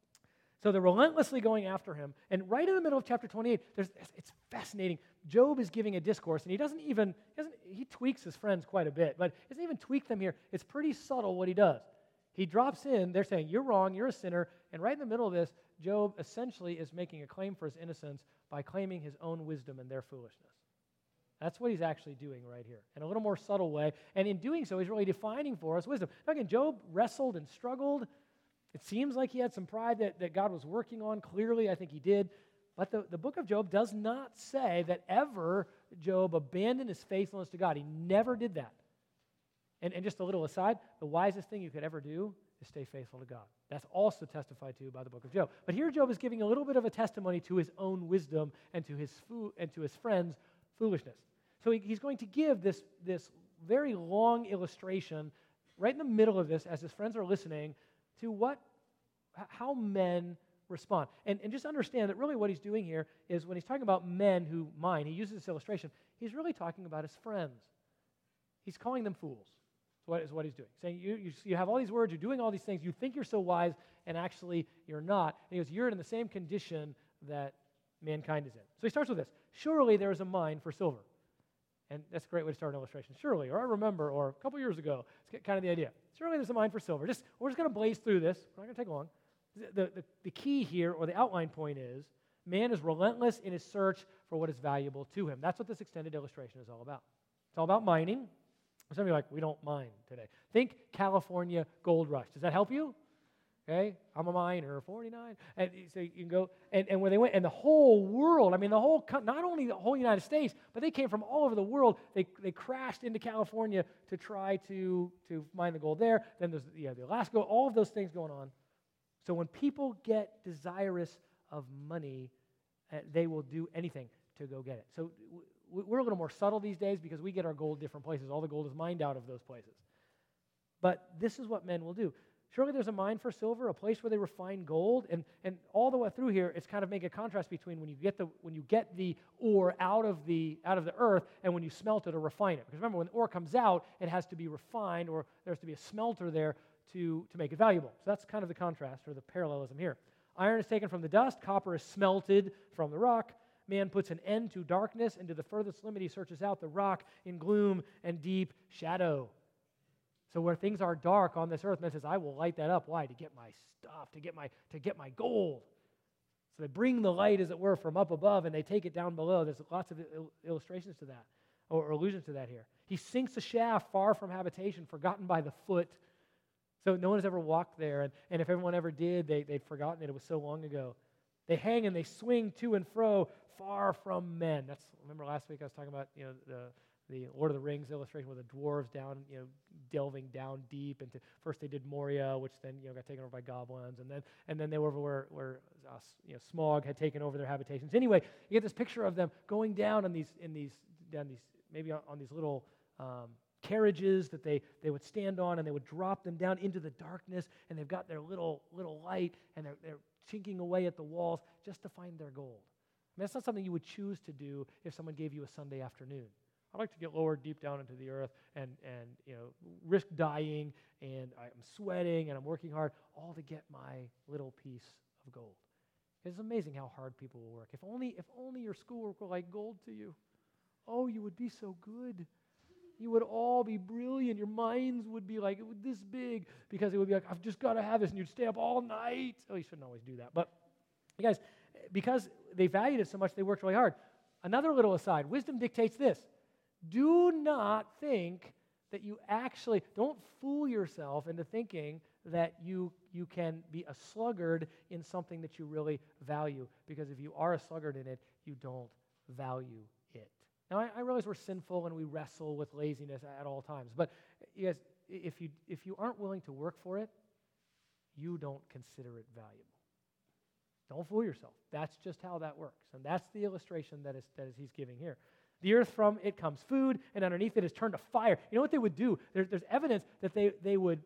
So they're relentlessly going after him. And right in the middle of chapter 28, it's fascinating. Job is giving a discourse, and he tweaks his friends quite a bit, but he doesn't even tweak them here. It's pretty subtle what he does. He drops in, they're saying, you're wrong, you're a sinner, and right in the middle of this, Job essentially is making a claim for his innocence by claiming his own wisdom and their foolishness. That's what he's actually doing right here, in a little more subtle way. And in doing so, he's really defining for us wisdom. Now again, Job wrestled and struggled. It seems like he had some pride that God was working on. Clearly, I think he did. But the book of Job does not say that ever Job abandoned his faithfulness to God. He never did that. And just a little aside, the wisest thing you could ever do is stay faithful to God. That's also testified to by the book of Job. But here Job is giving a little bit of a testimony to his own wisdom and to his friends' foolishness. So he's going to give this very long illustration right in the middle of this as his friends are listening to how men respond. And just understand that really what he's doing here is when he's talking about men who mind, he uses this illustration, he's really talking about his friends. He's calling them fools. Is what he's doing. Saying you have all these words, you're doing all these things, you think you're so wise, and actually you're not. And he goes, you're in the same condition that mankind is in. So he starts with this. Surely there is a mine for silver. And that's a great way to start an illustration. Surely, or I remember, or a couple years ago. It's kind of the idea. Surely there's a mine for silver. We're just going to blaze through this. We're not going to take long. The key here, or the outline point is, man is relentless in his search for what is valuable to him. That's what this extended illustration is all about. It's all about mining. Some of you are like, we don't mine today. Think California gold rush. Does that help you? Okay, I'm a miner, 49. And so you can go, and where they went, and the whole world, not only the whole United States, but they came from all over the world. They crashed into California to try to mine the gold there. Then there's the Alaska, all of those things going on. So when people get desirous of money, they will do anything to go get it. So we're a little more subtle these days because we get our gold different places. All the gold is mined out of those places. But this is what men will do. Surely there's a mine for silver, a place where they refine gold, and all the way through here, it's kind of making a contrast between when you get the ore out of the earth and when you smelt it or refine it. Because remember, when the ore comes out, it has to be refined, or there has to be a smelter there to make it valuable. So that's kind of the contrast or the parallelism here. Iron is taken from the dust, copper is smelted from the rock. Man puts an end to darkness, and to the furthest limit he searches out the rock in gloom and deep shadow. So where things are dark on this earth, man says, I will light that up. Why? To get my stuff, to get my gold. So they bring the light, as it were, from up above, and they take it down below. There's lots of illustrations to that, or allusions to that here. He sinks a shaft far from habitation, forgotten by the foot. So no one has ever walked there, and if everyone ever did, they'd forgotten it. It was so long ago. They hang and they swing to and fro, far from men. Remember last week I was talking about the Lord of the Rings illustration with the dwarves down, delving down deep into. First they did Moria, which then got taken over by goblins, and then they were over where Smaug had taken over their habitations. Anyway, you get this picture of them going down on these maybe on these little carriages that they would stand on, and they would drop them down into the darkness, and they've got their little light, and they're chinking away at the walls just to find their gold. That's not something you would choose to do if someone gave you a Sunday afternoon. I like to get lowered deep down into the earth and risk dying, and I'm sweating and I'm working hard, all to get my little piece of gold. It's amazing how hard people will work. If only your schoolwork were like gold to you. Oh, you would be so good. You would all be brilliant. Your minds would be like this big because it would be like, I've just got to have this, and you'd stay up all night. Oh, you shouldn't always do that, but You guys, because they valued it so much, they worked really hard. Another little aside, wisdom dictates this. Do not think that you actually, don't fool yourself into thinking that you can be a sluggard in something that you really value, because if you are a sluggard in it, you don't value it. Now, I realize we're sinful and we wrestle with laziness at all times, but you guys, if you aren't willing to work for it, you don't consider it valuable. Don't fool yourself. That's just how that works, and that's the illustration that is he's giving here. The earth, from it comes food, and underneath it is turned to fire. You know what they would do? There's evidence that they would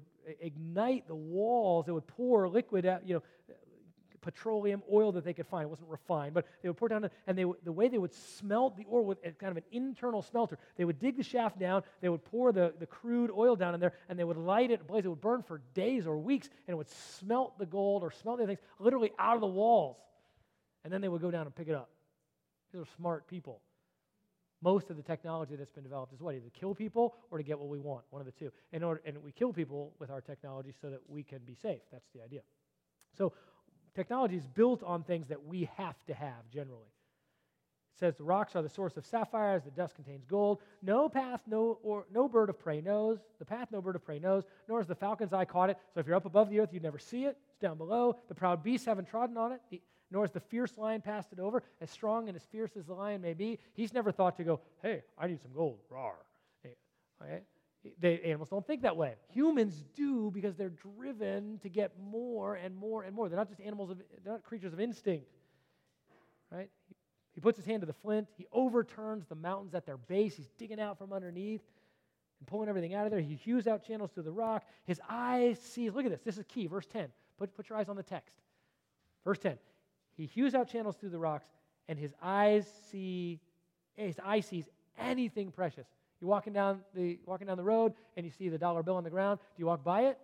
ignite the walls. They would pour liquid out, petroleum oil that they could find. It wasn't refined, but they would pour it down, and the way they would smelt the ore with kind of an internal smelter. They would dig the shaft down. They would pour the crude oil down in there, and they would light it ablaze. It would burn for days or weeks, and it would smelt the gold or smelt the things literally out of the walls. And then they would go down and pick it up. These are smart people. Most of the technology that's been developed is what? Either to kill people or to get what we want, one of the two. And we kill people with our technology so that we can be safe. That's the idea. So technology is built on things that we have to have generally. It says the rocks are the source of sapphires, the dust contains gold. No path, no bird of prey knows. The path no bird of prey knows, nor is the falcon's eye caught it. So if you're up above the earth, you'd never see it. It's down below. The proud beasts haven't trodden on it. Nor has the fierce lion passed it over. As strong and as fierce as the lion may be, he's never thought to go, hey, I need some gold. Rawr. Right? Animals don't think that way. Humans do, because they're driven to get more and more and more. They're not just they're not creatures of instinct. Right? He puts his hand to the flint. He overturns the mountains at their base. He's digging out from underneath and pulling everything out of there. He hews out channels through the rock. His eyes see. Look at this. This is key. Verse 10. Put your eyes on the text. Verse 10. He hews out channels through the rocks, and his eye sees anything precious. You're walking down the road, and you see the dollar bill on the ground. Do you walk by it?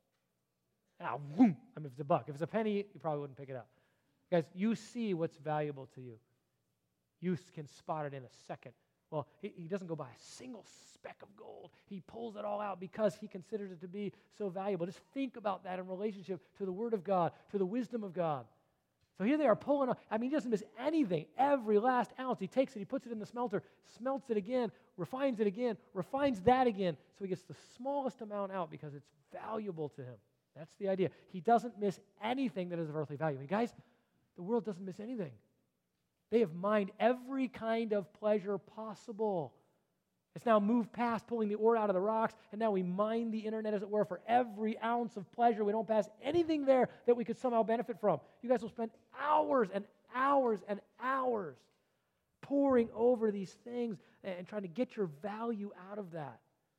Boom. I mean, if it's a buck. If it's a penny, you probably wouldn't pick it up. Guys, you see what's valuable to you. You can spot it in a second. Well, he doesn't go by a single speck of gold. He pulls it all out because he considers it to be so valuable. Just think about that in relationship to the Word of God, to the wisdom of God. So here they are pulling up. I mean, he doesn't miss anything. Every last ounce. He takes it, he puts it in the smelter, smelts it again, refines it again, refines that again. So he gets the smallest amount out because it's valuable to him. That's the idea. He doesn't miss anything that is of earthly value. And guys, the world doesn't miss anything. They have mined every kind of pleasure possible. It's now moved past pulling the ore out of the rocks, and now we mine the internet, as it were, for every ounce of pleasure. We don't pass anything there that we could somehow benefit from. You guys will spend hours and hours and hours poring over these things and trying to get your value out of that.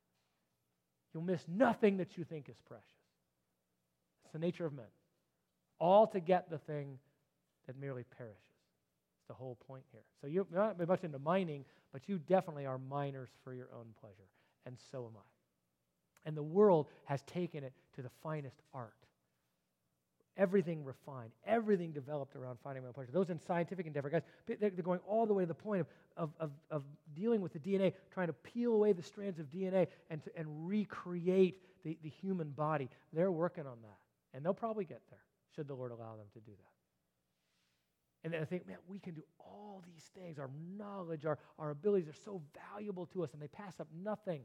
You'll miss nothing that you think is precious. It's the nature of men. All to get the thing that merely perishes. It's the whole point here. So you're not much into mining, but you definitely are miners for your own pleasure, and so am I. And the world has taken it to the finest art. Everything refined, everything developed around finding my own pleasure. Those in scientific endeavor, guys, they're going all the way to the point of dealing with the DNA, trying to peel away the strands of DNA and recreate the human body. They're working on that, and they'll probably get there, should the Lord allow them to do that. And then I think, man, we can do all these things. Our knowledge, our abilities are so valuable to us, and they pass up nothing.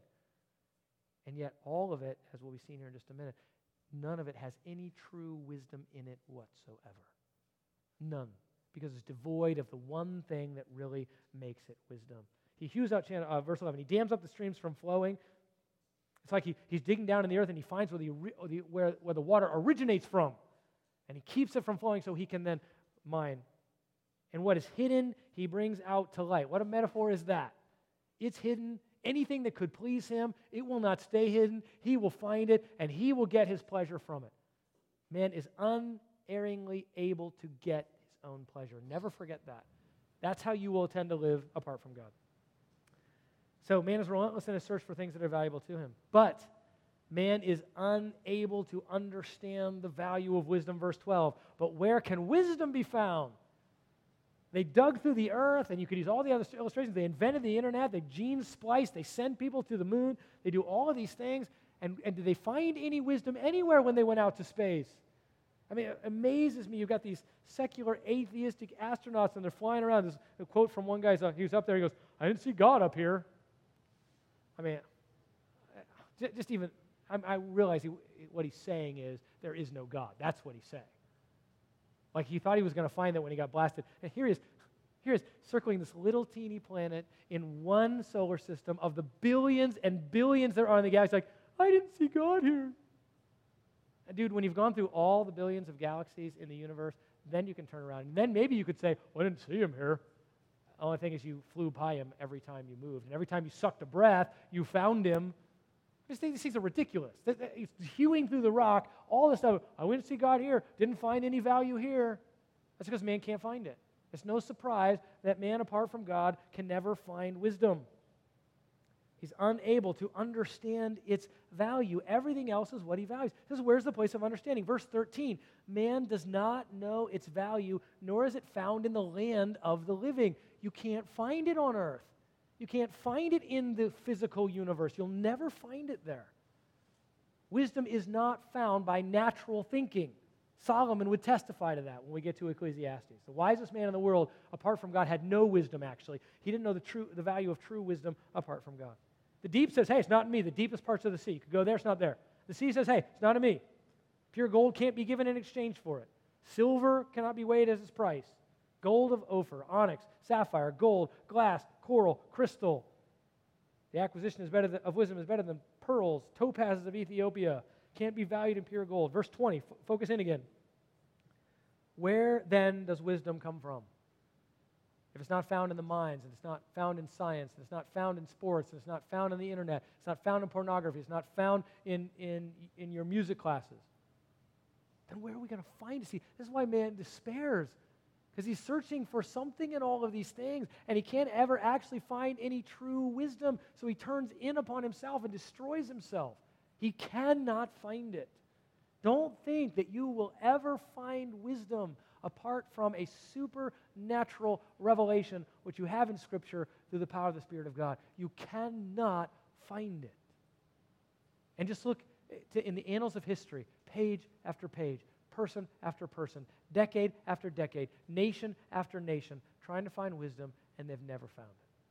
And yet all of it, as we'll be seeing here in just a minute, none of it has any true wisdom in it whatsoever. None. Because it's devoid of the one thing that really makes it wisdom. He hews out, verse 11, he dams up the streams from flowing. It's like he's digging down in the earth, and he finds where the water originates from. And he keeps it from flowing so he can then mine. And what is hidden, he brings out to light. What a metaphor is that? It's hidden. Anything that could please him, it will not stay hidden. He will find it, and he will get his pleasure from it. Man is unerringly able to get his own pleasure. Never forget that. That's how you will tend to live apart from God. So man is relentless in his search for things that are valuable to him. But man is unable to understand the value of wisdom, verse 12. But where can wisdom be found? They dug through the earth, and you could use all the other illustrations. They invented the internet. They gene spliced. They sent people to the moon. They do all of these things. And did they find any wisdom anywhere when they went out to space? I mean, it amazes me. You've got these secular atheistic astronauts, and they're flying around. There's a quote from one guy, he was up there, he goes, "I didn't see God up here." I mean, just even, I realize what he's saying is there is no God. That's what he's saying. Like he thought he was going to find that when he got blasted. And here he is circling this little teeny planet in one solar system of the billions and billions there are in the galaxy. Like, I didn't see God here. And dude, when you've gone through all the billions of galaxies in the universe, then you can turn around. And then maybe you could say, well, I didn't see him here. The only thing is you flew by him every time you moved. And every time you sucked a breath, you found him. These things are ridiculous. He's hewing through the rock, all this stuff. I went to see God here, didn't find any value here. That's because man can't find it. It's no surprise that man, apart from God, can never find wisdom. He's unable to understand its value. Everything else is what he values. This is where's the place of understanding. Verse 13, man does not know its value, nor is it found in the land of the living. You can't find it on earth. You can't find it in the physical universe. You'll never find it there. Wisdom is not found by natural thinking. Solomon would testify to that when we get to Ecclesiastes. The wisest man in the world, apart from God, had no wisdom, actually. He didn't know the value of true wisdom apart from God. The deep says, hey, it's not in me. The deepest parts of the sea. You could go there, it's not there. The sea says, hey, it's not in me. Pure gold can't be given in exchange for it. Silver cannot be weighed as its price. Gold of Ophir, onyx, sapphire, gold, glass, coral, crystal. The acquisition of wisdom is better than pearls, topazes of Ethiopia. Can't be valued in pure gold. Verse 20, focus in again. Where then does wisdom come from? If it's not found in the mines, and it's not found in science, and it's not found in sports, and it's not found on the internet, it's not found in pornography, it's not found in your music classes, then where are we going to find it? See, this is why man despairs. Because he's searching for something in all of these things, and he can't ever actually find any true wisdom, so he turns in upon himself and destroys himself. He cannot find it. Don't think that you will ever find wisdom apart from a supernatural revelation, which you have in Scripture through the power of the Spirit of God. You cannot find it. And just look in the annals of history, page after page, person after person, decade after decade, nation after nation, trying to find wisdom, and they've never found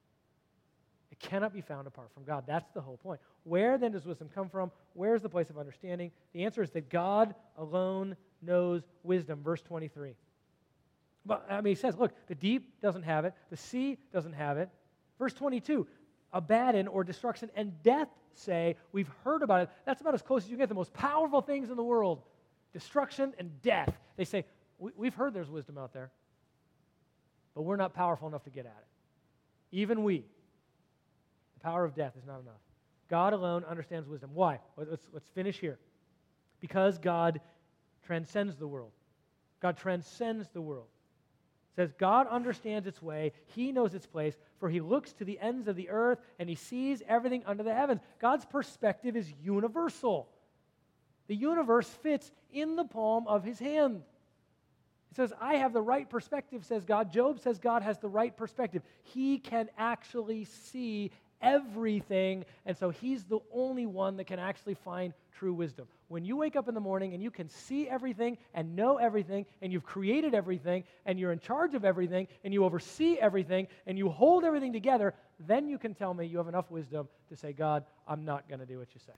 it. It cannot be found apart from God. That's the whole point. Where then does wisdom come from? Where is the place of understanding? The answer is that God alone knows wisdom. Verse 23. But, he says, look, the deep doesn't have it. The sea doesn't have it. Verse 22, Abaddon or destruction and death say, we've heard about it. That's about as close as you get. The most powerful things in the world, destruction and death. They say, we've heard there's wisdom out there, but we're not powerful enough to get at it. Even we. The power of death is not enough. God alone understands wisdom. Why? Let's finish here. Because God transcends the world. God transcends the world. It says, God understands its way. He knows its place, for he looks to the ends of the earth, and he sees everything under the heavens. God's perspective is universal. The universe fits in the palm of his hand. It says, I have the right perspective, says God. Job says God has the right perspective. He can actually see everything, and so he's the only one that can actually find true wisdom. When you wake up in the morning and you can see everything and know everything, and you've created everything, and you're in charge of everything, and you oversee everything, and you hold everything together, then you can tell me you have enough wisdom to say, God, I'm not going to do what you say.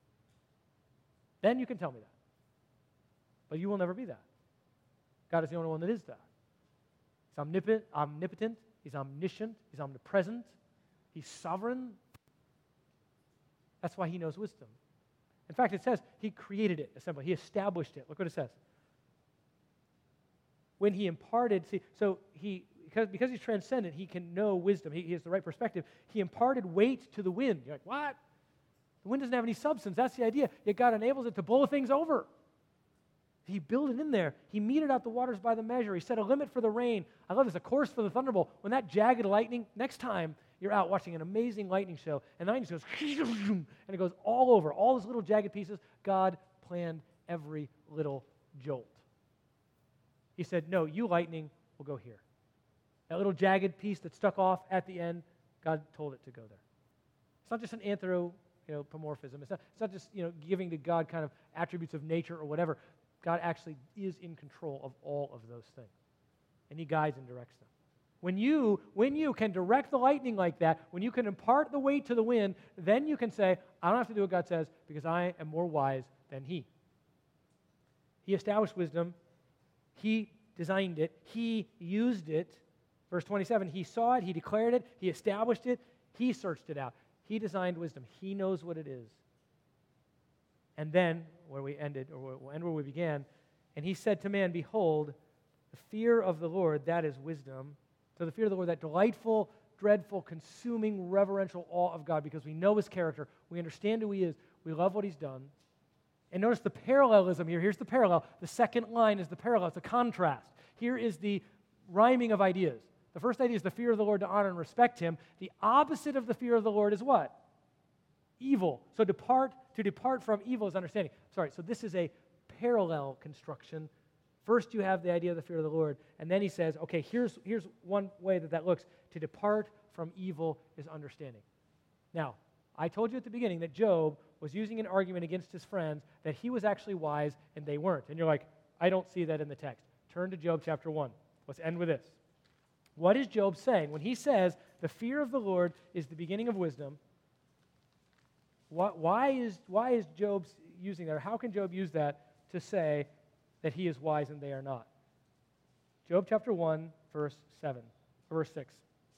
Then you can tell me that. But you will never be that. God is the only one that is that. He's omnipotent, he's omniscient, he's omnipresent, he's sovereign. That's why he knows wisdom. In fact, it says he created it, essentially. He established it. Look what it says. When he imparted, because he's transcendent, he can know wisdom. He has the right perspective. He imparted weight to the wind. You're like, what? The wind doesn't have any substance. That's the idea. Yet God enables it to blow things over. He built it in there. He meted out the waters by the measure. He set a limit for the rain. I love this, a course for the thunderbolt. When that jagged lightning, next time you're out watching an amazing lightning show, and the lightning goes, and it goes all over, all those little jagged pieces, God planned every little jolt. He said, no, you lightning will go here. That little jagged piece that stuck off at the end, God told it to go there. It's not just an anthropomorphism. It's not just giving to God kind of attributes of nature or whatever. God actually is in control of all of those things. And he guides and directs them. When you can direct the lightning like that, when you can impart the weight to the wind, then you can say, I don't have to do what God says because I am more wise than he. He established wisdom. He designed it. He used it. Verse 27, he saw it. He declared it. He established it. He searched it out. He designed wisdom. He knows what it is. And then, where we ended, or we'll end where we began, and he said to man, behold, the fear of the Lord, that is wisdom. So the fear of the Lord, that delightful, dreadful, consuming, reverential awe of God, because we know his character, we understand who he is, we love what he's done. And notice the parallelism here. Here's the parallel. The second line is the parallel. It's a contrast. Here is the rhyming of ideas. The first idea is the fear of the Lord, to honor and respect him. The opposite of the fear of the Lord is what? Evil. So to depart from evil is understanding. So this is a parallel construction. First you have the idea of the fear of the Lord, and then he says, okay, here's one way that looks. To depart from evil is understanding. Now, I told you at the beginning that Job was using an argument against his friends that he was actually wise and they weren't. And you're like, I don't see that in the text. Turn to Job chapter 1. Let's end with this. What is Job saying? When he says the fear of the Lord is the beginning of wisdom, why is Job using that? Or how can Job use that to say that he is wise and they are not? Job chapter 1, verse 6.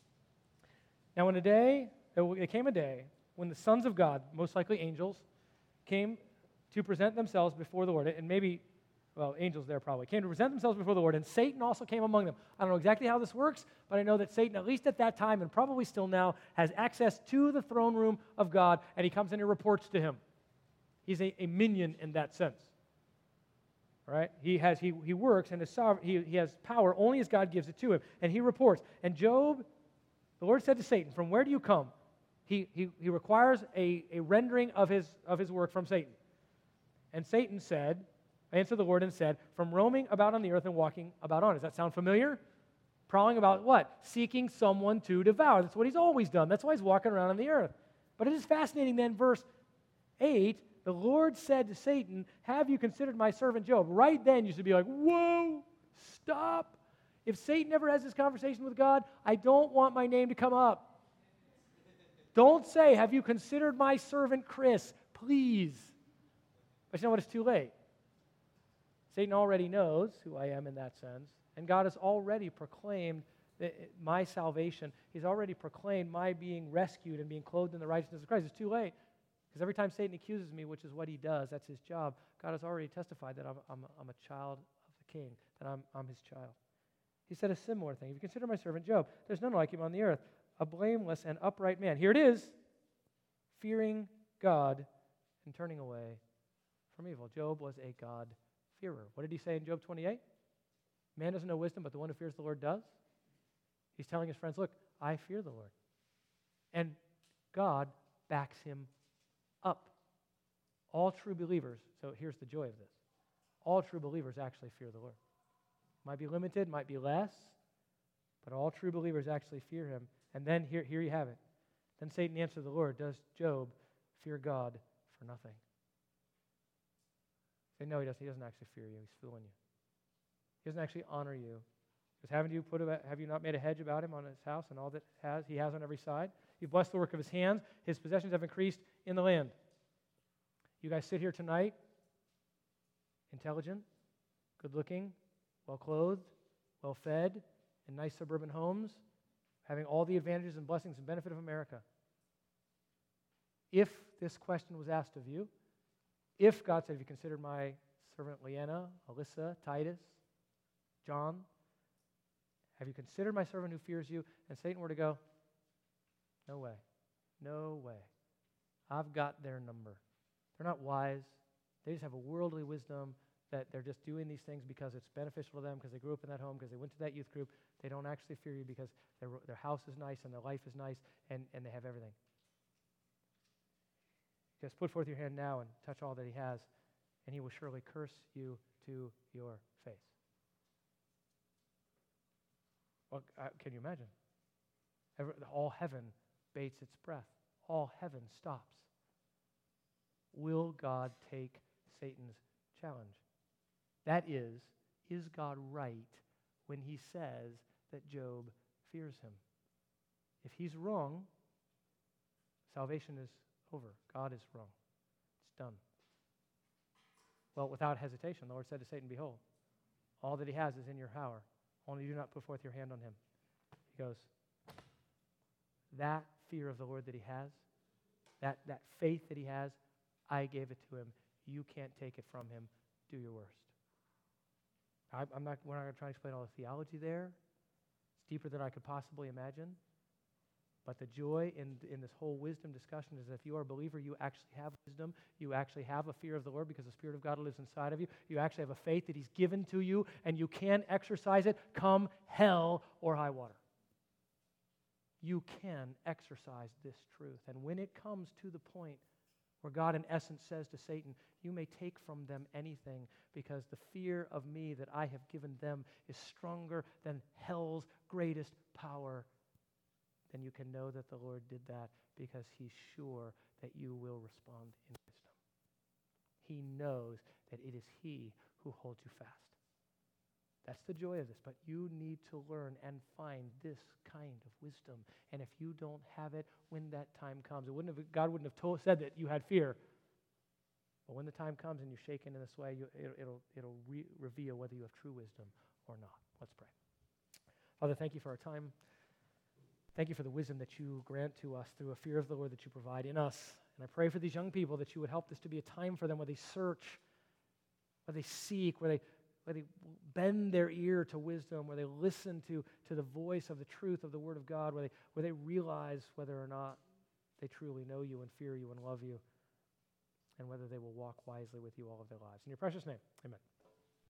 Now there came a day when the sons of God, most likely angels, came to present themselves before the Lord, and maybe, angels there probably, came to present themselves before the Lord, and Satan also came among them. I don't know exactly how this works, but I know that Satan, at least at that time, and probably still now, has access to the throne room of God, and he comes in and reports to him. He's a minion in that sense. All right? He works, and he has power only as God gives it to him, and he reports. And Job, the Lord said to Satan, from where do you come? He requires a rendering of his work from Satan. And Satan answered the Lord and said, from roaming about on the earth and walking about on. Does that sound familiar? Prowling about what? Seeking someone to devour. That's what he's always done. That's why he's walking around on the earth. But it is fascinating then, verse 8, the Lord said to Satan, have you considered my servant Job? Right then you should be like, whoa, stop. If Satan ever has this conversation with God, I don't want my name to come up. Don't say, have you considered my servant Chris? Please. But you know what? It's too late. Satan already knows who I am in that sense, and God has already proclaimed my salvation. He's already proclaimed my being rescued and being clothed in the righteousness of Christ. It's too late, because every time Satan accuses me, which is what he does, that's his job, God has already testified that I'm a child of the King, that I'm his child. He said a similar thing. If you consider my servant Job, there's none like him on the earth, a blameless and upright man. Here it is, fearing God and turning away from evil. Job was a God-fearer. What did he say in Job 28? Man doesn't know wisdom, but the one who fears the Lord does. He's telling his friends, look, I fear the Lord. And God backs him up. All true believers, so here's the joy of this. All true believers actually fear the Lord. Might be limited, might be less, but all true believers actually fear him. And then here you have it. Then Satan answered the Lord, does Job fear God for nothing? Say, no, he doesn't. He doesn't actually fear you. He's fooling you. He doesn't actually honor you. Because have you not made a hedge about him on his house and all that he has on every side? You've blessed the work of his hands. His possessions have increased in the land. You guys sit here tonight, intelligent, good-looking, well-clothed, well-fed, in nice suburban homes, having all the advantages and blessings and benefit of America. If this question was asked of you, if God said, have you considered my servant Leanna, Alyssa, Titus, John, have you considered my servant who fears you? And Satan were to go, no way, no way. I've got their number. They're not wise. They just have a worldly wisdom that they're just doing these things because it's beneficial to them, because they grew up in that home, because they went to that youth group. They don't actually fear you because their house is nice and their life is nice and they have everything. Just put forth your hand now and touch all that he has, and he will surely curse you to your face. Well, can you imagine? All heaven bates its breath. All heaven stops. Will God take Satan's challenge? That is God right when he says that Job fears him? If he's wrong, salvation is over. God is wrong. It's done. Well, without hesitation, the Lord said to Satan, behold, all that he has is in your power. Only do not put forth your hand on him. He goes, that fear of the Lord that he has, that faith that he has, I gave it to him. You can't take it from him. Do your worst. We're not going to try to explain all the theology there. It's deeper than I could possibly imagine. But the joy in this whole wisdom discussion is that if you are a believer, you actually have wisdom. You actually have a fear of the Lord because the Spirit of God lives inside of you. You actually have a faith that he's given to you, and you can exercise it come hell or high water. You can exercise this truth. And when it comes to the point where God in essence says to Satan, you may take from them anything because the fear of me that I have given them is stronger than hell's greatest power, then you can know that the Lord did that because he's sure that you will respond in wisdom. He knows that it is he who holds you fast. That's the joy of this, but you need to learn and find this kind of wisdom. And if you don't have it when that time comes, God wouldn't have said that you had fear. But when the time comes and you're shaken in this way, it'll reveal whether you have true wisdom or not. Let's pray. Father, thank you for our time. Thank you for the wisdom that you grant to us through a fear of the Lord that you provide in us. And I pray for these young people that you would help this to be a time for them where they search, where they seek, where they bend their ear to wisdom, where they listen to the voice of the truth of the Word of God, where they realize whether or not they truly know you and fear you and love you, and whether they will walk wisely with you all of their lives. In your precious name, amen.